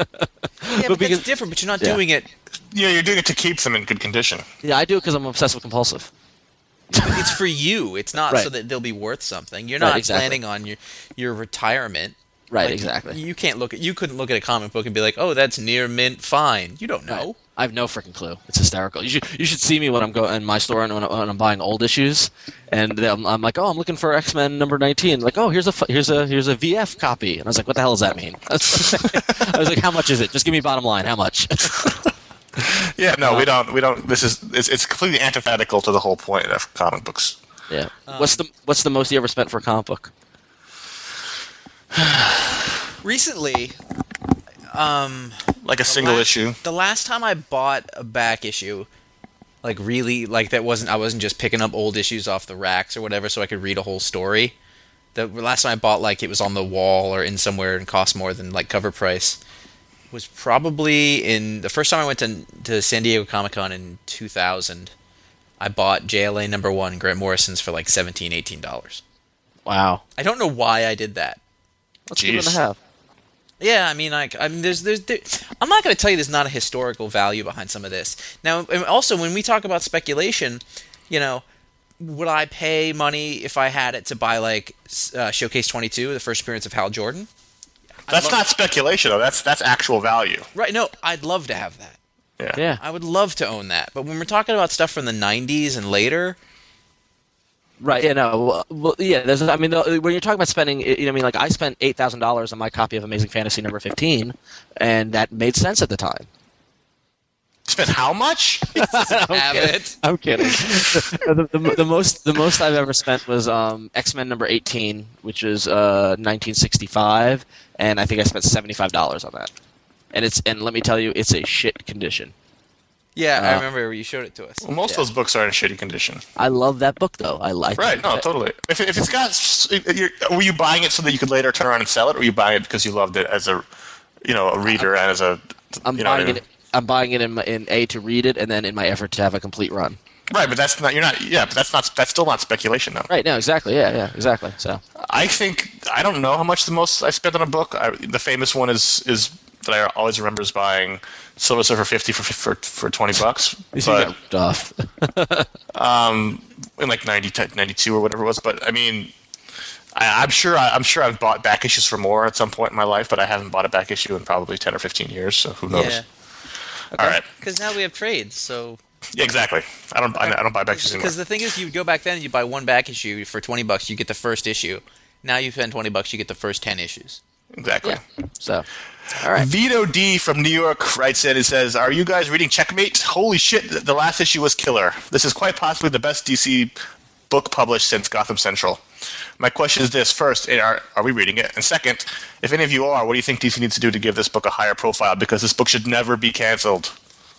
Yeah, but, because- that's different. But you're not yeah. doing it. Yeah, you're doing it to keep them in good condition. yeah, I do it because I'm obsessive compulsive. It's for you. It's not so Right. that they'll be worth something. You're Right, not exactly. planning on your your retirement. Right, Like, exactly. You can't look at. You couldn't look at a comic book and be like, "Oh, that's near mint fine." You don't know. I have no freaking clue. It's hysterical. You should you should see me when I'm going in my store and when, I, when I'm buying old issues, and I'm, I'm like, oh, I'm looking for X-Men number nineteen. Like, oh, here's a f- here's a here's a V F copy, and I was like, what the hell does that mean? I was like, how much is it? Just give me bottom line. How much? Yeah, no, we don't. We don't. This is it's, it's completely antithetical to the whole point of comic books. yeah. what's the what's the most you ever spent for a comic book? Recently, um, Like a the single last- issue. The last time I bought a back issue, like really, like that wasn't. I wasn't just picking up old issues off the racks or whatever, so I could read a whole story. The last time I bought, like it was on the wall or in somewhere and cost more than like cover price, was probably in the first time I went to to San Diego Comic Con in two thousand. I bought J L A number one Grant Morrison's for like seventeen, eighteen dollars. Wow. I don't know why I did that. That's good to Jeez. have. Yeah, I mean, like, I mean, there's, there's, there, I'm not going to tell you there's not a historical value behind some of this. Now, and also, when we talk about speculation, you know, would I pay money if I had it to buy, like, uh, Showcase twenty-two, the first appearance of Hal Jordan? I'd That's love- not speculation, though. That's that's actual value. Right, no, I'd love to have that. Yeah. Yeah. I would love to own that. But when we're talking about stuff from the nineties and later, Right. Yeah. No. Well, well, yeah. There's. I mean, the, when you're talking about spending, you know, I mean, like I spent eight thousand dollars on my copy of Amazing Fantasy number fifteen, and that made sense at the time. Spent how much? Have it. I'm kidding. the, the, the most the most I've ever spent was um, X-Men number eighteen, which is uh, nineteen sixty-five, and I think I spent seventy-five dollars on that. And it's and let me tell you, it's a shit condition. Yeah, I Uh, remember you showed it to us. Well, most of those books are in shitty condition. I love that book though. I like Right? it. No, totally. If, if it's got, you're, were you buying it so that you could later turn around and sell it, or were you buying it because you loved it as a, you know, a reader and as a, I'm you know, buying it. I'm buying it in, my, in A to read it, and then in my effort to have a complete run. Right, but that's not. You're not. Yeah, but that's not. That's still not speculation, though. Right. No. Exactly. Yeah. Yeah. Exactly. So. I think I don't know how much the most I spent on a book. I, the famous one is is that I always remember is buying Silver Surfer fifty for for for twenty bucks. But Duff. um, in like ninety, ninety-two or whatever it was. But I mean, I, I'm sure I, I'm sure I've bought back issues for more at some point in my life, but I haven't bought a back issue in probably ten or fifteen years. So who knows? Yeah, All right. because now we have trades, so. Yeah, exactly. I don't. I don't buy back issues anymore. Because the thing is, you go back then, you buy one back issue for twenty bucks, you get the first issue. Now you spend twenty bucks, you get the first ten issues. Exactly. Yeah. So. All right. Vito D from New York writes in and says, "Are you guys reading Checkmate? Holy shit! The last issue was killer. This is quite possibly the best D C book published since Gotham Central. My question is this: first, are, are we reading it? And second, if any of you are, what do you think D C needs to do to give this book a higher profile? Because this book should never be canceled."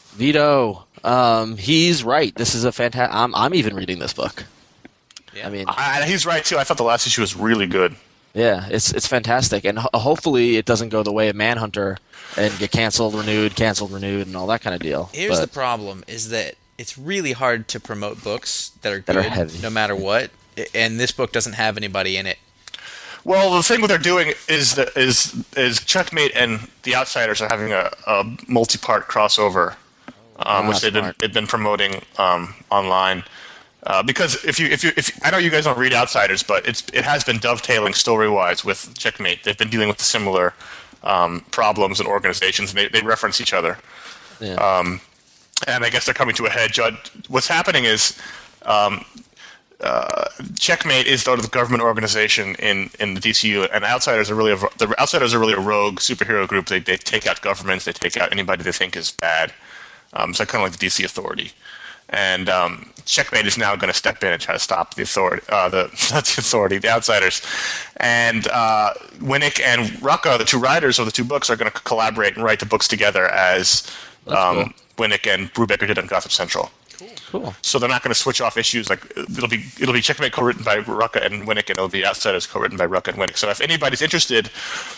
Vito, um, he's right. This is a fantastic. I'm, I'm even reading this book. Yeah. I mean, I, he's right too. I thought the last issue was really good. yeah, it's it's fantastic, and ho- hopefully it doesn't go the way of Manhunter and get canceled, renewed, canceled, renewed, and all that kind of deal. Here's But- the problem: is that it's really hard to promote books that are That are good, heavy. no matter what. And this book doesn't have anybody in it. Well, the thing what they're doing is that is is Checkmate and The Outsiders are having a, a multi-part crossover, um, Ah, which they've been, smart. they've been promoting um, online. Uh, because if you if you if I know you guys don't read Outsiders, but it's it has been dovetailing story-wise with Checkmate. They've been dealing with similar um, problems and organizations, and they, they reference each other. Yeah. Um, and I guess they're coming to a head. Judd, what's happening is. Um, Uh, Checkmate is sort of the government organization in, in the D C U, and Outsiders are really a, the Outsiders are really a rogue superhero group. They they take out governments, they take out anybody they think is bad. Um, so kind of like the D C Authority, and um, Checkmate is now going to step in and try to stop the authority, uh, the not the Authority, the Outsiders, and uh, Winnick and Rucka, the two writers of the two books, are going to collaborate and write the books together as um, Winnick and Brubaker did on Gotham Central. Cool. So they're not going to switch off issues. Like it'll be it'll be Checkmate co-written by Rucka and Winnick, and it'll be Outsiders co-written by Rucka and Winnick. So if anybody's interested,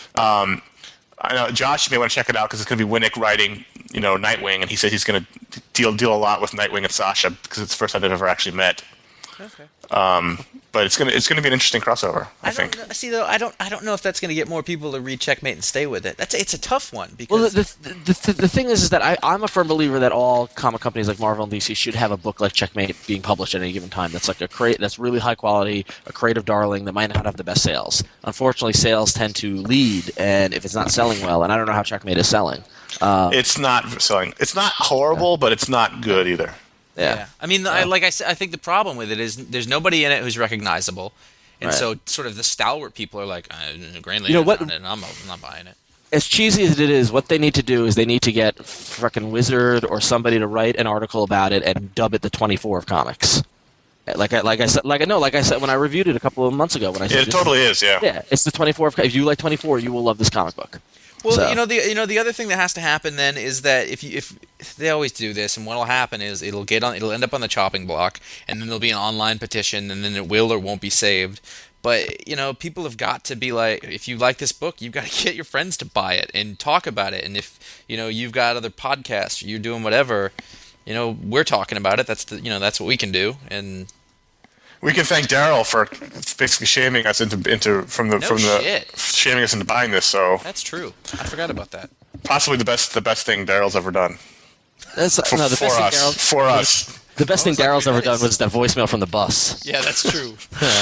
um, I know Josh, you may want to check it out because it's going to be Winnick writing, you know, Nightwing, and he says he's going to deal deal a lot with Nightwing and Sasha because it's the first time they've ever actually met. Okay. Um, but it's gonna it's gonna be an interesting crossover, I, I think. don't know, see though. I don't. I don't know if that's going to get more people to read Checkmate and stay with it. That's it's a tough one because Well, the, the, the, the thing is, is that I, I'm a firm believer that all comic companies like Marvel and D C should have a book like Checkmate being published at any given time. That's like a cra- that's really high quality, a creative darling that might not have the best sales. Unfortunately, sales tend to lead, and if it's not selling well, and I don't know how Checkmate is selling. Uh, It's not selling. It's not horrible, but it's not good either. yeah. Yeah, I mean, I, like I said, I think the problem with it is there's nobody in it who's recognizable, and Right. so sort of the stalwart people are like, uh, Grand You know Lantern's what- on it, and I'm, I'm not buying it. As cheesy as it is, what they need to do is they need to get fucking Wizard or somebody to write an article about it and dub it the twenty-four of comics. Like I like I said, like I know, like I said when I reviewed it a couple of months ago when I said Yeah, it this totally is. Yeah. Yeah, it's the twenty-four. Of, if you like twenty-four, you will love this comic book. Well, So- you know the you know the other thing that has to happen then is that if you if they always do this, and what'll happen is it'll get on it'll end up on the chopping block, and then there'll be an online petition, and then it will or won't be saved. But you know, people have got to be like, if you like this book, you've got to get your friends to buy it and talk about it. And if you know you've got other podcasts, or you're doing whatever, you know, we're talking about it. That's the you know that's what we can do. And We can thank Daryl for basically shaming us into into from the No from the shit. shaming us into buying this. So that's true. I forgot about that. possibly the best the best thing Daryl's ever done That's for, no the for best thing us. Daryl. For us, The best thing Well, Daryl's it's like- ever done that is- was that voicemail from the bus. Yeah, that's true.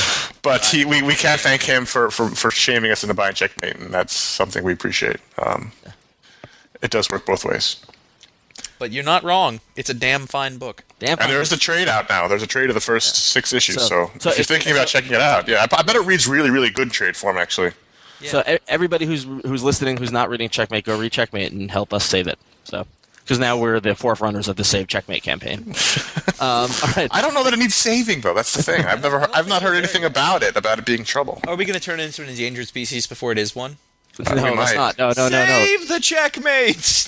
but he we, we can't thank him for, for, for shaming us into buying Checkmate, and that's something we appreciate. Um, it does work both ways. but you're not wrong. It's a damn fine book. Damn. And there's a trade out now. There's a trade of the first yeah. six issues. So, so, so if you're thinking about checking it out, yeah, I, I bet it reads really, really good trade form, actually. Yeah. So everybody who's who's listening, who's not reading Checkmate, go read Checkmate and help us save it. So, because now we're the forerunners of the Save Checkmate campaign. um, all right. I don't know that it needs saving, though. That's the thing. I've never, I've not heard anything about it, about it being trouble. Are we going to turn it into an endangered species before it is one? No, that's not. No, no, no, no. Save the Checkmates!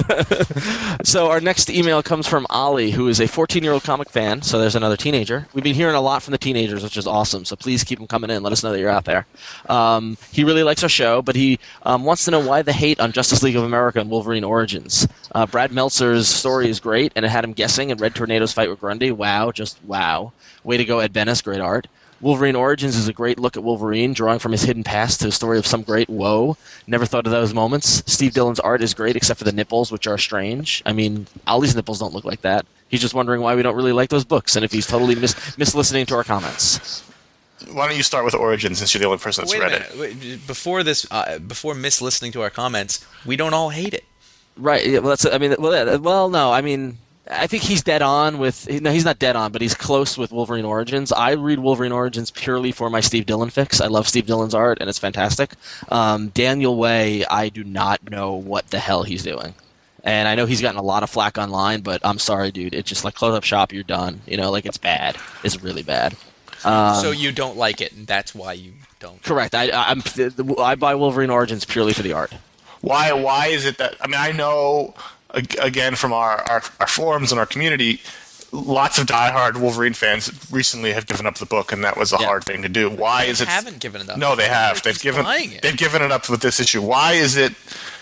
So our next email comes from Ollie, who is a fourteen-year-old comic fan. So there's another teenager. We've been hearing a lot from the teenagers, which is awesome. So please keep them coming in. Let us know that you're out there. Um, he really likes our show, but he um, wants to know why the hate on Justice League of America and Wolverine Origins. Uh, Brad Meltzer's story is great, and it had him guessing, and Red Tornado's fight with Grundy, wow, just wow. Way to go, Ed Benes, great art. Wolverine Origins is a great look at Wolverine, drawing from his hidden past to the story of some great woe. Never thought of those moments. Steve Dillon's art is great, except for the nipples, which are strange. I mean, Ollie's nipples don't look like that. He's just wondering why we don't really like those books, and if he's totally mis- mislistening to our comments. Why don't you start with Origins, since you're the only person that's Wait read a minute. it? Wait, before this, uh, before mislistening to our comments, we don't all hate it. Right. Yeah, well, that's. I mean, well, well, no. I mean, I think he's dead on with. No, he's not dead on, but he's close with Wolverine Origins. I read Wolverine Origins purely for my Steve Dillon fix. I love Steve Dillon's art, and it's fantastic. Um, Daniel Way, I do not know what the hell he's doing. And I know he's gotten a lot of flack online, but I'm sorry, dude. It's just like close up shop, you're done. You know, like it's bad. It's really bad. Um, so you don't like it, and that's why you don't. Correct. I I'm I buy Wolverine Origins purely for the art. Why? Why is it that? I mean, I know again from our, our, our forums and our community, lots of diehard Wolverine fans recently have given up the book, and that was a yeah. hard thing to do. Why they is it? Haven't given it up. No, they have. They're They've given. It. They've given it up with this issue. Why is it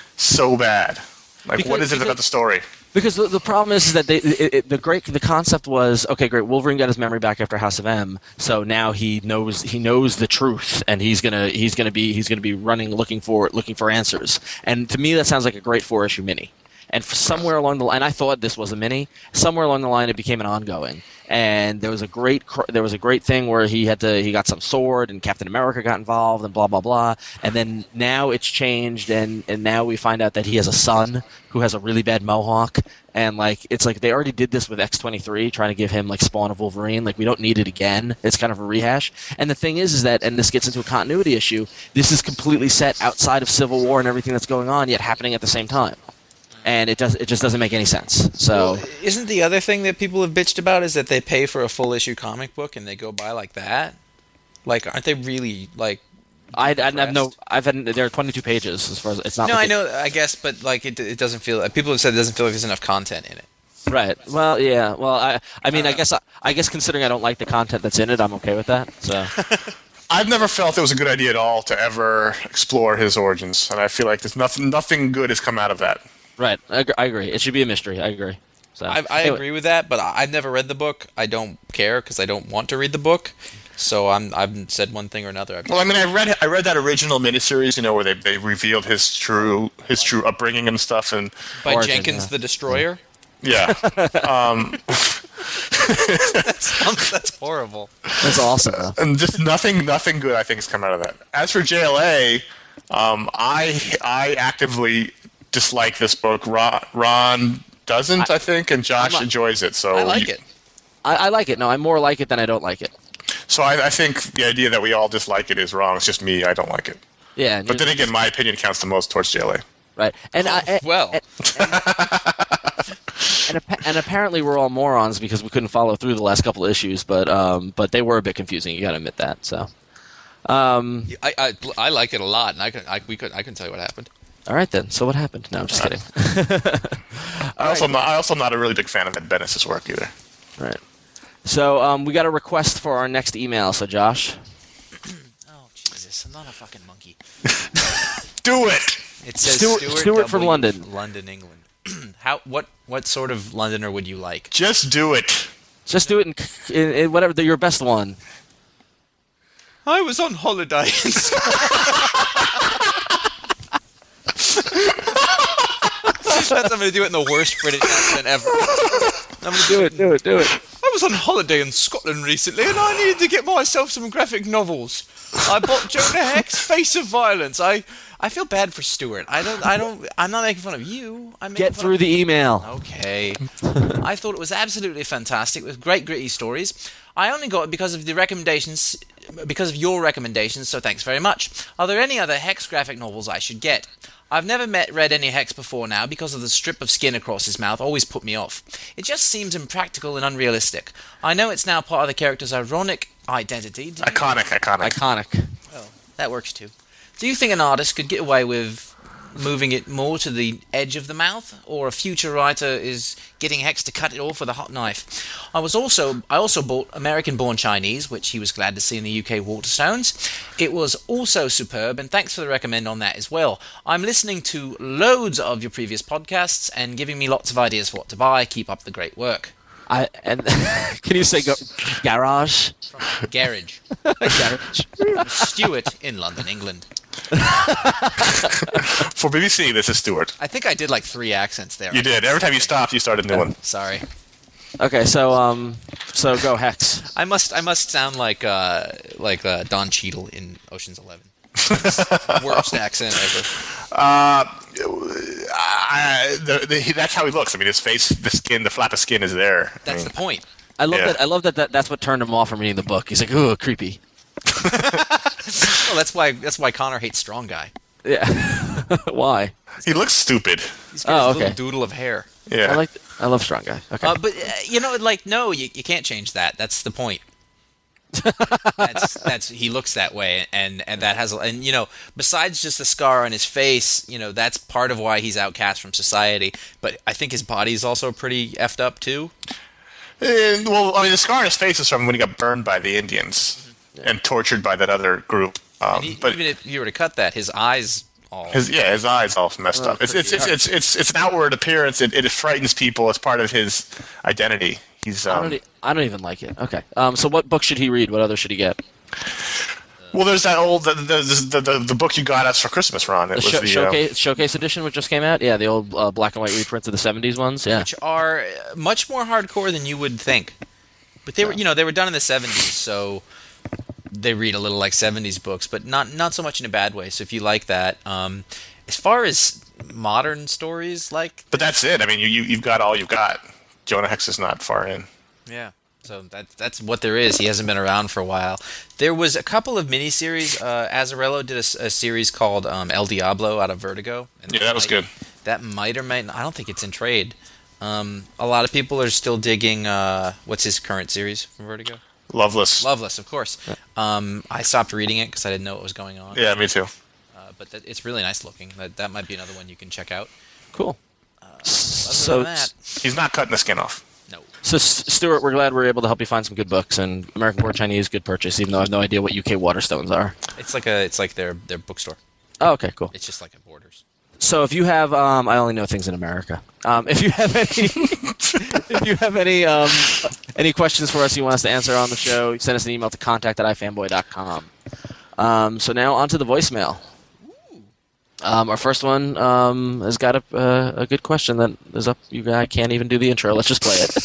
so bad? Like, because, what is it because, about the story? Because the, the problem is, is that they, it, it, the great the concept was okay, great. Wolverine got his memory back after House of M, so now he knows he knows the truth, and he's gonna he's gonna be he's gonna be running looking for looking for answers. And to me, that sounds like a great four issue mini. And for somewhere along the line, I thought this was a mini. Somewhere along the line, it became an ongoing. And there was a great there was a great thing where he had to he got some sword, and Captain America got involved, and blah blah blah. And then now it's changed, and, and now we find out that he has a son who has a really bad mohawk. And like it's like they already did this with X twenty-three, trying to give him like Spawn of Wolverine. Like we don't need it again. It's kind of a rehash. And the thing is, is that and this gets into a continuity issue. This is completely set outside of Civil War and everything that's going on, yet happening at the same time. And it does it just doesn't make any sense. So well, isn't the other thing that people have bitched about is that they pay for a full issue comic book and they go buy like that? Like, aren't they really like? I I have no. I've had there are twenty-two pages as far as it's not. No, like I know. I guess, but like it, it doesn't feel. People have said it doesn't feel like there's enough content in it. Right. Well, yeah. Well, I I mean, uh, I guess I, I guess considering I don't like the content that's in it, I'm okay with that. So. I've never felt it was a good idea at all to ever explore his origins, and I feel like there's nothing nothing good has come out of that. Right, I, I agree. It should be a mystery. I agree. So I, I anyway. agree with that, but I've never read the book. I don't care because I don't want to read the book. So I'm I've said one thing or another. Well, I mean, I read I read that original miniseries, you know, where they, they revealed his true his true upbringing and stuff, and by Origin, Jenkins yeah. the Destroyer. Yeah, um, that's, that's horrible. That's awesome. Though. And just nothing nothing good I think has come out of that. As for J L A, um, I I actively dislike this book. Ron, Ron doesn't, I, I think, and Josh not, enjoys it. So I like you, it. I, I like it. No, I more like it than I don't like it. So I, I think the idea that we all dislike it is wrong. It's just me. I don't like it. Yeah. But then again, my opinion counts the most towards J L A. Right. And oh, I, and, well. And, and, and, and apparently we're all morons because we couldn't follow through the last couple of issues, but um, but they were a bit confusing. You got to admit that. So. Um, I, I I like it a lot, and I can I we could I can tell you what happened. All right then. So what happened? No, I'm just kidding. I also right. not, I also am not a really big fan of Ed Benes' work either. All right. So um, we got a request for our next email. So Josh. Oh Jesus! I'm not a fucking monkey. Do it. It says Stuart, Stuart, Stuart w, from London. London, England. How? What? What sort of Londoner would you like? Just do it. Just do it in, in, in whatever the, your best one. I was on holiday. That's, I'm going to do it in the worst British accent ever. I'm going to do it, do it, do it. I was on holiday in Scotland recently, and I needed to get myself some graphic novels. I bought Jonah Hex, Face of Violence. I, I feel bad for Stuart. I don't. I don't. I'm not making fun of you. I'm making Get fun through of the email. Okay. I thought it was absolutely fantastic with great gritty stories. I only got it because of the recommendations, because of your recommendations, so thanks very much. Are there any other Hex graphic novels I should get? I've never met read any Hex before now because of the strip of skin across his mouth always put me off. It just seems impractical and unrealistic. I know it's now part of the character's ironic identity. Do you- Iconic, iconic. Iconic. Well, that works too. Do you think an artist could get away with moving it more to the edge of the mouth, or a future writer is getting Hex to cut it off with a hot knife? I was also I also bought American Born Chinese, which he was glad to see in the U K Waterstones. It was also superb, and thanks for the recommend on that as well. I'm listening to loads of your previous podcasts and giving me lots of ideas for what to buy. Keep up the great work. I and can you say go, garage? From Garage. Garage. Stuart in London, England. For B B C, this is Stuart. I think I did like three accents there. You did. Every time you stopped, you started a new one. Sorry. Okay, so um, so go Hex. I must I must sound like uh like uh, Don Cheadle in Ocean's Eleven. Worst accent ever. Uh, I, the, the, that's how he looks. I mean, his face, the skin, the flap of skin is there. I That's mean, the point. I love Yeah. that. I love that, that. That's what turned him off from reading the book. He's like, ooh, creepy. Well, that's why that's why Connor hates Strong Guy. Yeah. Why? he looks stupid. He's got Oh, his okay. little doodle of hair. Yeah. I like. I love Strong Guy. Okay. Uh, but uh, you know, like, no, you, you can't change that. That's the point. that's that's he looks that way, and and that has and you know, besides just the scar on his face, you know, that's part of why he's outcast from society. But I think his body's also pretty effed up too. Eh, well, I mean, the scar on his face is from when he got burned by the Indians and tortured by that other group. Um, And he, but even if you were to cut that, his eyes all. his yeah, his eyes all messed Oh, up. It's it's, it's it's it's it's an outward appearance. It, it frightens people as part of his identity. He's I um, don't. e- I don't even like it. Okay. Um. So what book should he read? What other should he get? well. There's that old the the, the the the book you got us for Christmas, Ron. It The was sho- the showcase showcase edition, which just came out. Yeah, the old uh, black and white reprints of the seventies ones. Yeah. Which are uh, much more hardcore than you would think. But they were, you know, they were done in the seventies, so they read a little like seventies books, but not not so much in a bad way. So if you like that, um, as far as modern stories, like But that's it. I mean, you, you you've got all you've got. Jonah Hex is not far in. yeah, so that that's what there is. He hasn't been around for a while. There was a couple of miniseries. Uh, Azzarello did a, s- a series called um, El Diablo out of Vertigo. And Yeah, that was might- good. That might or might not, I don't think it's in trade. Um, a lot of people are still digging. Uh, what's his current series from Vertigo? Loveless. Loveless, of course. Um, I stopped reading it because I didn't know what was going on. Yeah, me too. Uh, but that, it's really nice looking. That that might be another one you can check out. Cool. Other So, than that, He's not cutting the skin off. no. so S- Stuart, we're glad we're able to help you find some good books, and American Born Chinese, good purchase. Even though I have no idea what U K Waterstones are. It's like a it's like their their bookstore. Oh, okay, cool. It's just like at Borders. So if you have, um, I only know things in America. Um, if you have any, if you have any, um, any questions for us you want us to answer on the show, send us an email to contact at ifanboy dot com. Um, so now on to the voicemail. Um, our first one um, has got a, uh, a good question that is up. You guys can't even do the intro. Let's just play it.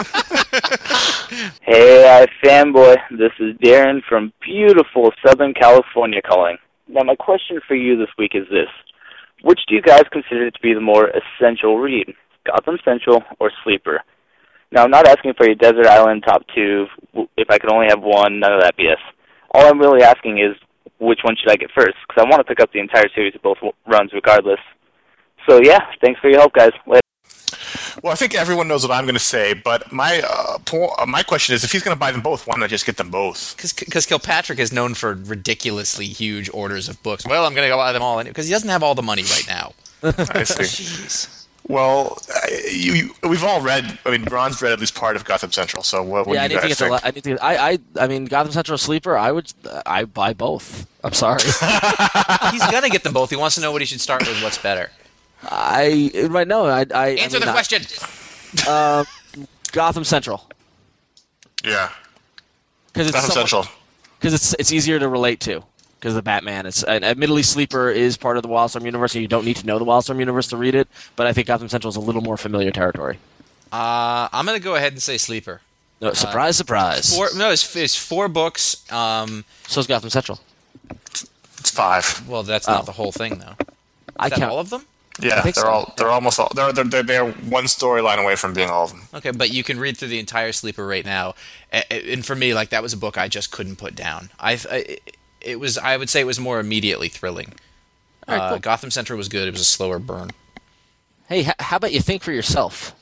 Hey, I fanboy. This is Darren from beautiful Southern California calling. Now, my question for you this week is this. Which do you guys consider to be the more essential read, Gotham Central or Sleeper? Now, I'm not asking for your Desert Island top two. If I could only have one, none of that B S. All I'm really asking is, which one should I get first? Because I want to pick up the entire series of both runs regardless. So, yeah, thanks for your help, guys. Later. Well, I think everyone knows what I'm going to say, but my uh, po- uh, my question is, if he's going to buy them both, why not just get them both? Because Kilpatrick is known for ridiculously huge orders of books. Well, I'm going to go buy them all because he doesn't have all the money right now. I see. Jeez. Well, I- you, you, we've all read. I mean, Ron's read at least part of Gotham Central. So what, what yeah, I do need you to guys get the. think? la- I need to. Get, I, I. I mean, Gotham Central Sleeper. I would. I buy both. I'm sorry. He's going to get them both. He wants to know what he should start with. What's better? I right now. I. I Answer I mean, the question. Uh, Gotham Central. Yeah, Because it's Gotham somewhat- Central. because it's it's easier to relate to because the Batman. It's and admittedly Sleeper is part of the Wildstorm universe, and you don't need to know the Wildstorm universe to read it. But I think Gotham Central is a little more familiar territory. Uh, I'm going to go ahead and say Sleeper. No, surprise, surprise. Four, no, it's, it's four books. Um, So's Gotham Central. It's five. Well, that's Oh. not the whole thing, though. Is I that count all of them? Yeah, think they're so. all they're almost all they're they're they're, they're one storyline away from being all of them. Okay, but you can read through the entire Sleeper right now, A- a- and for me, like that was a book I just couldn't put down. I, I it was I would say it was more immediately thrilling. All right, uh, cool. Gotham Central was good. It was a slower burn. Hey, h- how about you think for yourself?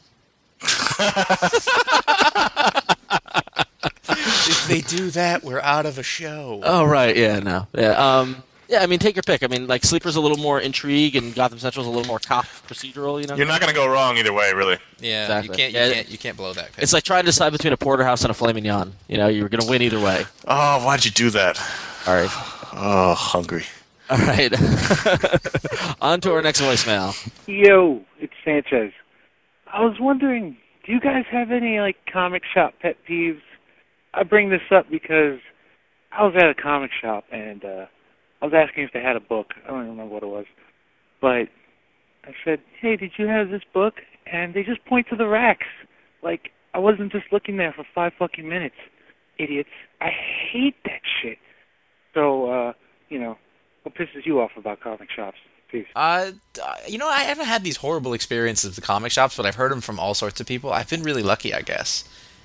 If they do that, we're out of a show. Oh, right. Yeah, no. Yeah, um, yeah, I mean, take your pick. I mean, like, Sleeper's a little more intrigue, and Gotham Central's a little more cop procedural, you know? You're not going to go wrong either way, really. Yeah, Exactly. you can't, you Yeah, can't, you can't blow that. Pick. It's like trying to decide between a porterhouse and a filet mignon. You know, you're going to win either way. Oh, why'd you do that? All right. Oh, hungry. All right. On to our next voicemail. Yo, it's Sanchez. I was wondering, do you guys have any, like, comic shop pet peeves? I bring this up because I was at a comic shop, and uh, I was asking if they had a book. I don't remember what it was. But I said, hey, did you have this book? And they just point to the racks. Like, I wasn't just looking there for five fucking minutes. Idiots. I hate that shit. So, uh, you know, what pisses you off about comic shops? Peace. Uh, you know, I haven't had these horrible experiences with comic shops, but I've heard them from all sorts of people. I've been really lucky, I guess.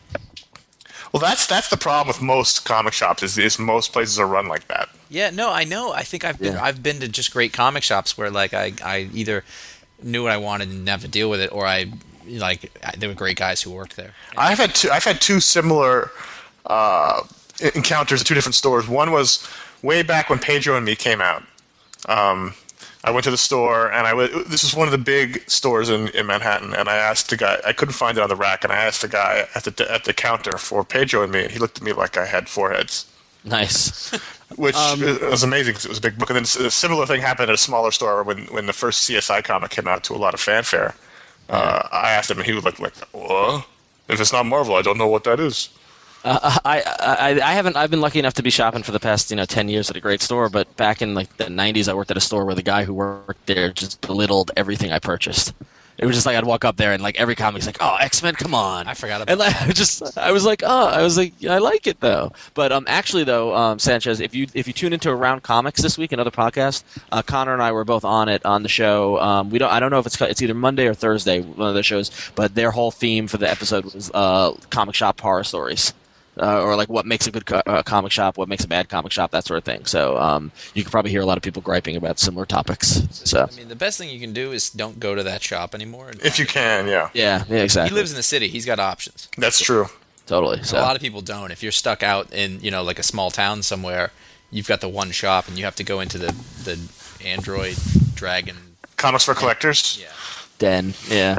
Well, that's that's the problem with most comic shops is, is most places are run like that. Yeah, no, I know. I think I've been Yeah. I've been to just great comic shops where like I, I either knew what I wanted and didn't have to deal with it, or I like I, there were great guys who worked there. I've had two, I've had two similar uh, encounters at two different stores. One was way back when Pedro and Me came out. Um, I went to the store, and I w- this was one of the big stores in, in Manhattan, and I asked the guy, I couldn't find it on the rack, and I asked the guy at the at the counter for Pedro and Me, and he looked at me like I had four heads, Nice. which Um, was amazing because it was a big book. And then a similar thing happened at a smaller store when, when the first C S I comic came out to a lot of fanfare. Uh, I asked him, and he was like, like, what? If it's not Marvel, I don't know what that is. Uh, I, I I haven't. I've been lucky enough to be shopping for the past you know ten years at a great store. But back in like the nineties, I worked at a store where the guy who worked there just belittled everything I purchased. It was just like I'd walk up there and like every comic's like, "Oh, X-Men, come on!" I forgot about And like, I just I was like, "Oh, I was like, I like it though." But um, actually though, um, Sanchez, if you if you tune into Around Comics this week, another podcast, uh, Connor and I were both on it on the show. Um, we don't. I don't know if it's it's either Monday or Thursday, one of those shows. But their whole theme for the episode was uh, comic shop horror stories. Uh, or like what makes a good co- uh, comic shop, what makes a bad comic shop, that sort of thing. So um, you can probably hear a lot of people griping about similar topics. So I mean, the best thing you can do is don't go to that shop anymore. And If you can, yeah. yeah, yeah, he exactly. lives in the city. He's got options. That's true. Totally. A So lot of people don't. If you're stuck out in you know like a small town somewhere, you've got the one shop, and you have to go into the the Android Dragon. Comics for collectors. Yeah. Den, yeah.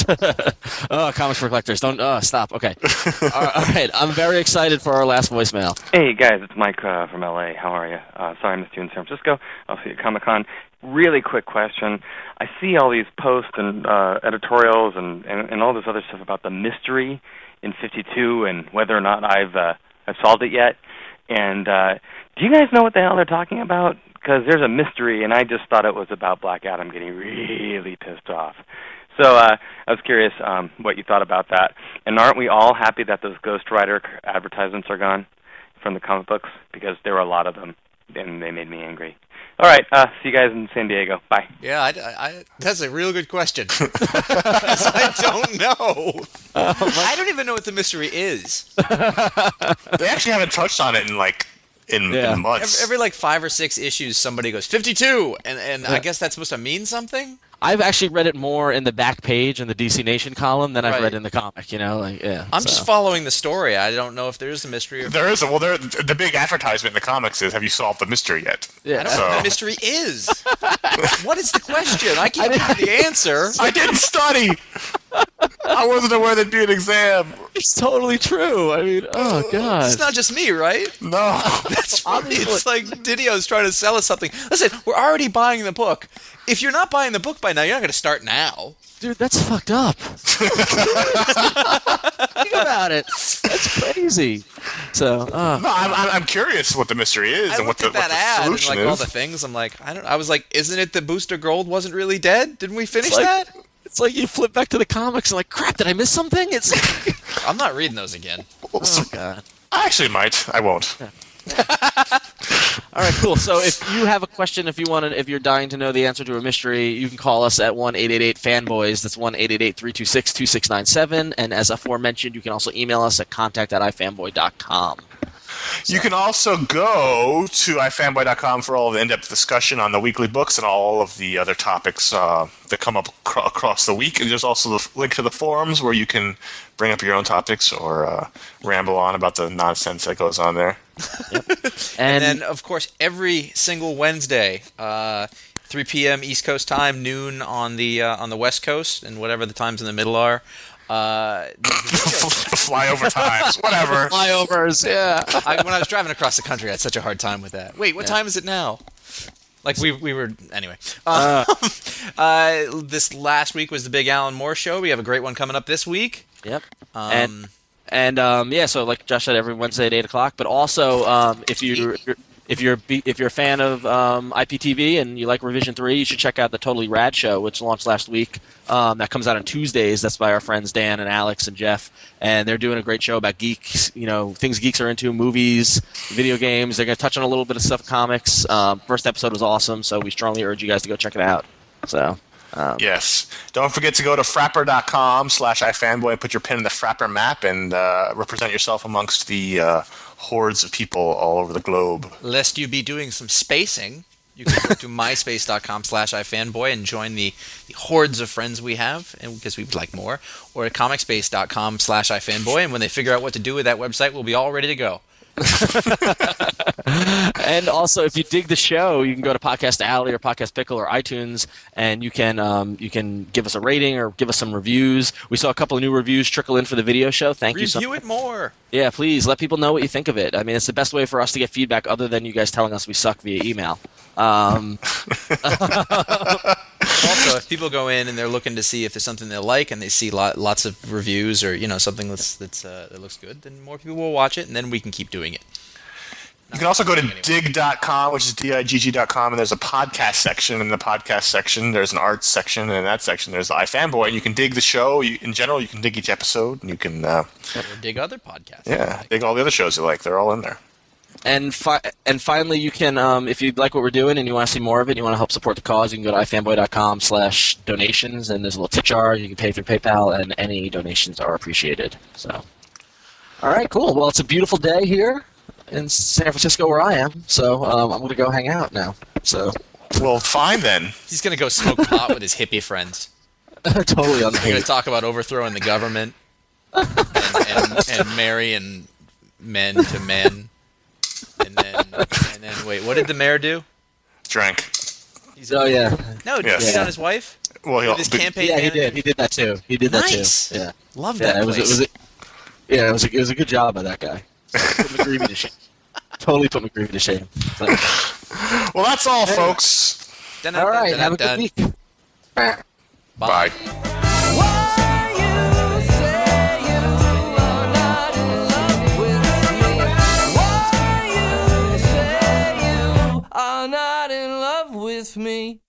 Oh, comics for collectors. Don't uh, stop. Okay. all, right, all right. I'm very excited for our last voicemail. Hey guys, it's Mike uh, from L A. How are you? Uh, sorry I missed you in San Francisco. I'll see you at Comic-Con. Really quick question. I see all these posts and uh, editorials and, and, and all this other stuff about the mystery in fifty-two and whether or not I've uh, I've solved it yet. And uh, do you guys know what the hell they're talking about? Because there's a mystery, and I just thought it was about Black Adam getting really pissed off. So uh, I was curious um, what you thought about that. And aren't we all happy that those Ghost Rider advertisements are gone from the comic books? Because there were a lot of them, and they made me angry. All right, uh, see you guys in San Diego. Bye. Yeah, I, I, that's a real good question. 'Cause I don't know. I don't even know what the mystery is. They actually haven't touched on it in like in, Yeah. in months. Every, every like five or six issues, somebody goes fifty-two, and and I guess that's supposed to mean something. I've actually read it more in the back page in the D C Nation column than I've Right. read in the comic. You know, like yeah. I'm so. just following the story. I don't know if there is a mystery. Or There is a well. There the big advertisement in the comics is, "Have you solved the mystery yet?" Yeah. I don't So- know what the mystery is. What is the question? I can't give you the answer. I didn't study. I wasn't aware there'd be an exam. It's totally true. I mean, oh god. It's not just me, right? No. That's funny. It's like Didio's trying to sell us something. Listen, we're already buying the book. If you're not buying the book by now, you're not going to start now. Dude, that's fucked up. Think about it. That's crazy. So, uh, No, I'm, I'm I'm curious what the mystery is I and what looked the, at that what the ad and solution like all is. the things. I'm like, I don't. I was like, isn't it that Booster Gold wasn't really dead? Didn't we finish It's like- that? it's like you flip back to the comics and like, crap, did I miss something? It's I'm not reading those again. oh god. I actually might. I won't. All right, cool. So if you have a question, if you want to, if you're dying to know the answer to a mystery, you can call us at one eight eight eight fanboys. That's one eight eight eight, three two six, two six nine seven. And as aforementioned, you can also email us at contact at ifanboy dot com. You can also go to i fanboy dot com for all of the in-depth discussion on the weekly books and all of the other topics uh, that come up cr- across the week. And there's also the link to the forums where you can bring up your own topics or uh, ramble on about the nonsense that goes on there. Yep. And, And, then, of course, every single Wednesday, uh, three p.m. East Coast time, noon on the uh, on the West Coast, and whatever the times in the middle are. Uh, Flyover times, whatever. flyovers, yeah. I, when I was driving across the country, I had such a hard time with that. Wait, what Yeah. time is it now? Like we we were anyway. Uh, uh, this last week was the Big Alan Moore show. We have a great one coming up this week. Yep. Um, And- And um, yeah, so like Josh said, every Wednesday at eight o'clock. But also, um, if you if you're if you're a fan of um, I P T V and you like Revision Three, you should check out the Totally Rad show, which launched last week. Um, that comes out on Tuesdays. That's by our friends Dan and Alex and Jeff, and they're doing a great show about geeks. You know, things geeks are into: movies, video games. They're going to touch on a little bit of stuff, comics. Um, first episode was awesome, so we strongly urge you guys to go check it out. So. Um, Yes. Don't forget to go to frapper dot com slash ifanboy and put your pin in the Frapper map and uh, represent yourself amongst the uh, hordes of people all over the globe. Lest you be doing some spacing, you can go to myspace dot com slash ifanboy and join the, the hordes of friends we have, and because we would like more, or at comicspace dot com slash ifanboy, and when they figure out what to do with that website, we'll be all ready to go. And also, if you dig the show, you can go to Podcast Alley or Podcast Pickle or iTunes, and you can um, you can give us a rating or give us some reviews. We saw a couple of new reviews trickle in for the video show. Thank you so Review it more. Yeah, please let people know what you think of it. I mean, it's the best way for us to get feedback, other than you guys telling us we suck via email. Um, Also, if people go in and they're looking to see if there's something they like, and they see lot, lots of reviews or you know something that's that's uh, that looks good, then more people will watch it, and then we can keep doing it. You can also go to dig dot com, which is D I G G dot com, and there's a podcast section. In the podcast section, there's an arts section, and in that section, there's the iFanboy. And you can dig the show. You, in general, you can dig each episode, and you can, uh, Or dig other podcasts. yeah, dig all the other shows you like. They're all in there. and fi- and finally, you can, um, if you like what we're doing and you want to see more of it, and you want to help support the cause, you can go to ifanboy dot com slash donations, and there's a little tip jar. You can pay through PayPal, and any donations are appreciated. So, all right, cool. Well, it's a beautiful day here in San Francisco where I am, so um, I'm going to go hang out now. So Well, fine then. He's gonna go smoke pot with his hippie friends. totally on the We're gonna hate. talk about overthrowing the government and, and, and marrying men to men, and then and then wait, what did the mayor do? Drank. He's Oh yeah, no, did Yes. he cheat Yeah. on his wife? Well, he'll, With his but- campaign yeah, he manager? did. He did that too. He did that Nice. too. Yeah, Love yeah. that It was, it place. was a, yeah, it was a, it was a good job by that guy. Put McGreevy to shame. Totally put McGreevy to shame. So, well, that's all, folks. Dun, all dun, right, dun, have a dun, good dun. week. Bye. Bye. Why you say you are not in love with me? Why you say you are not in love with me?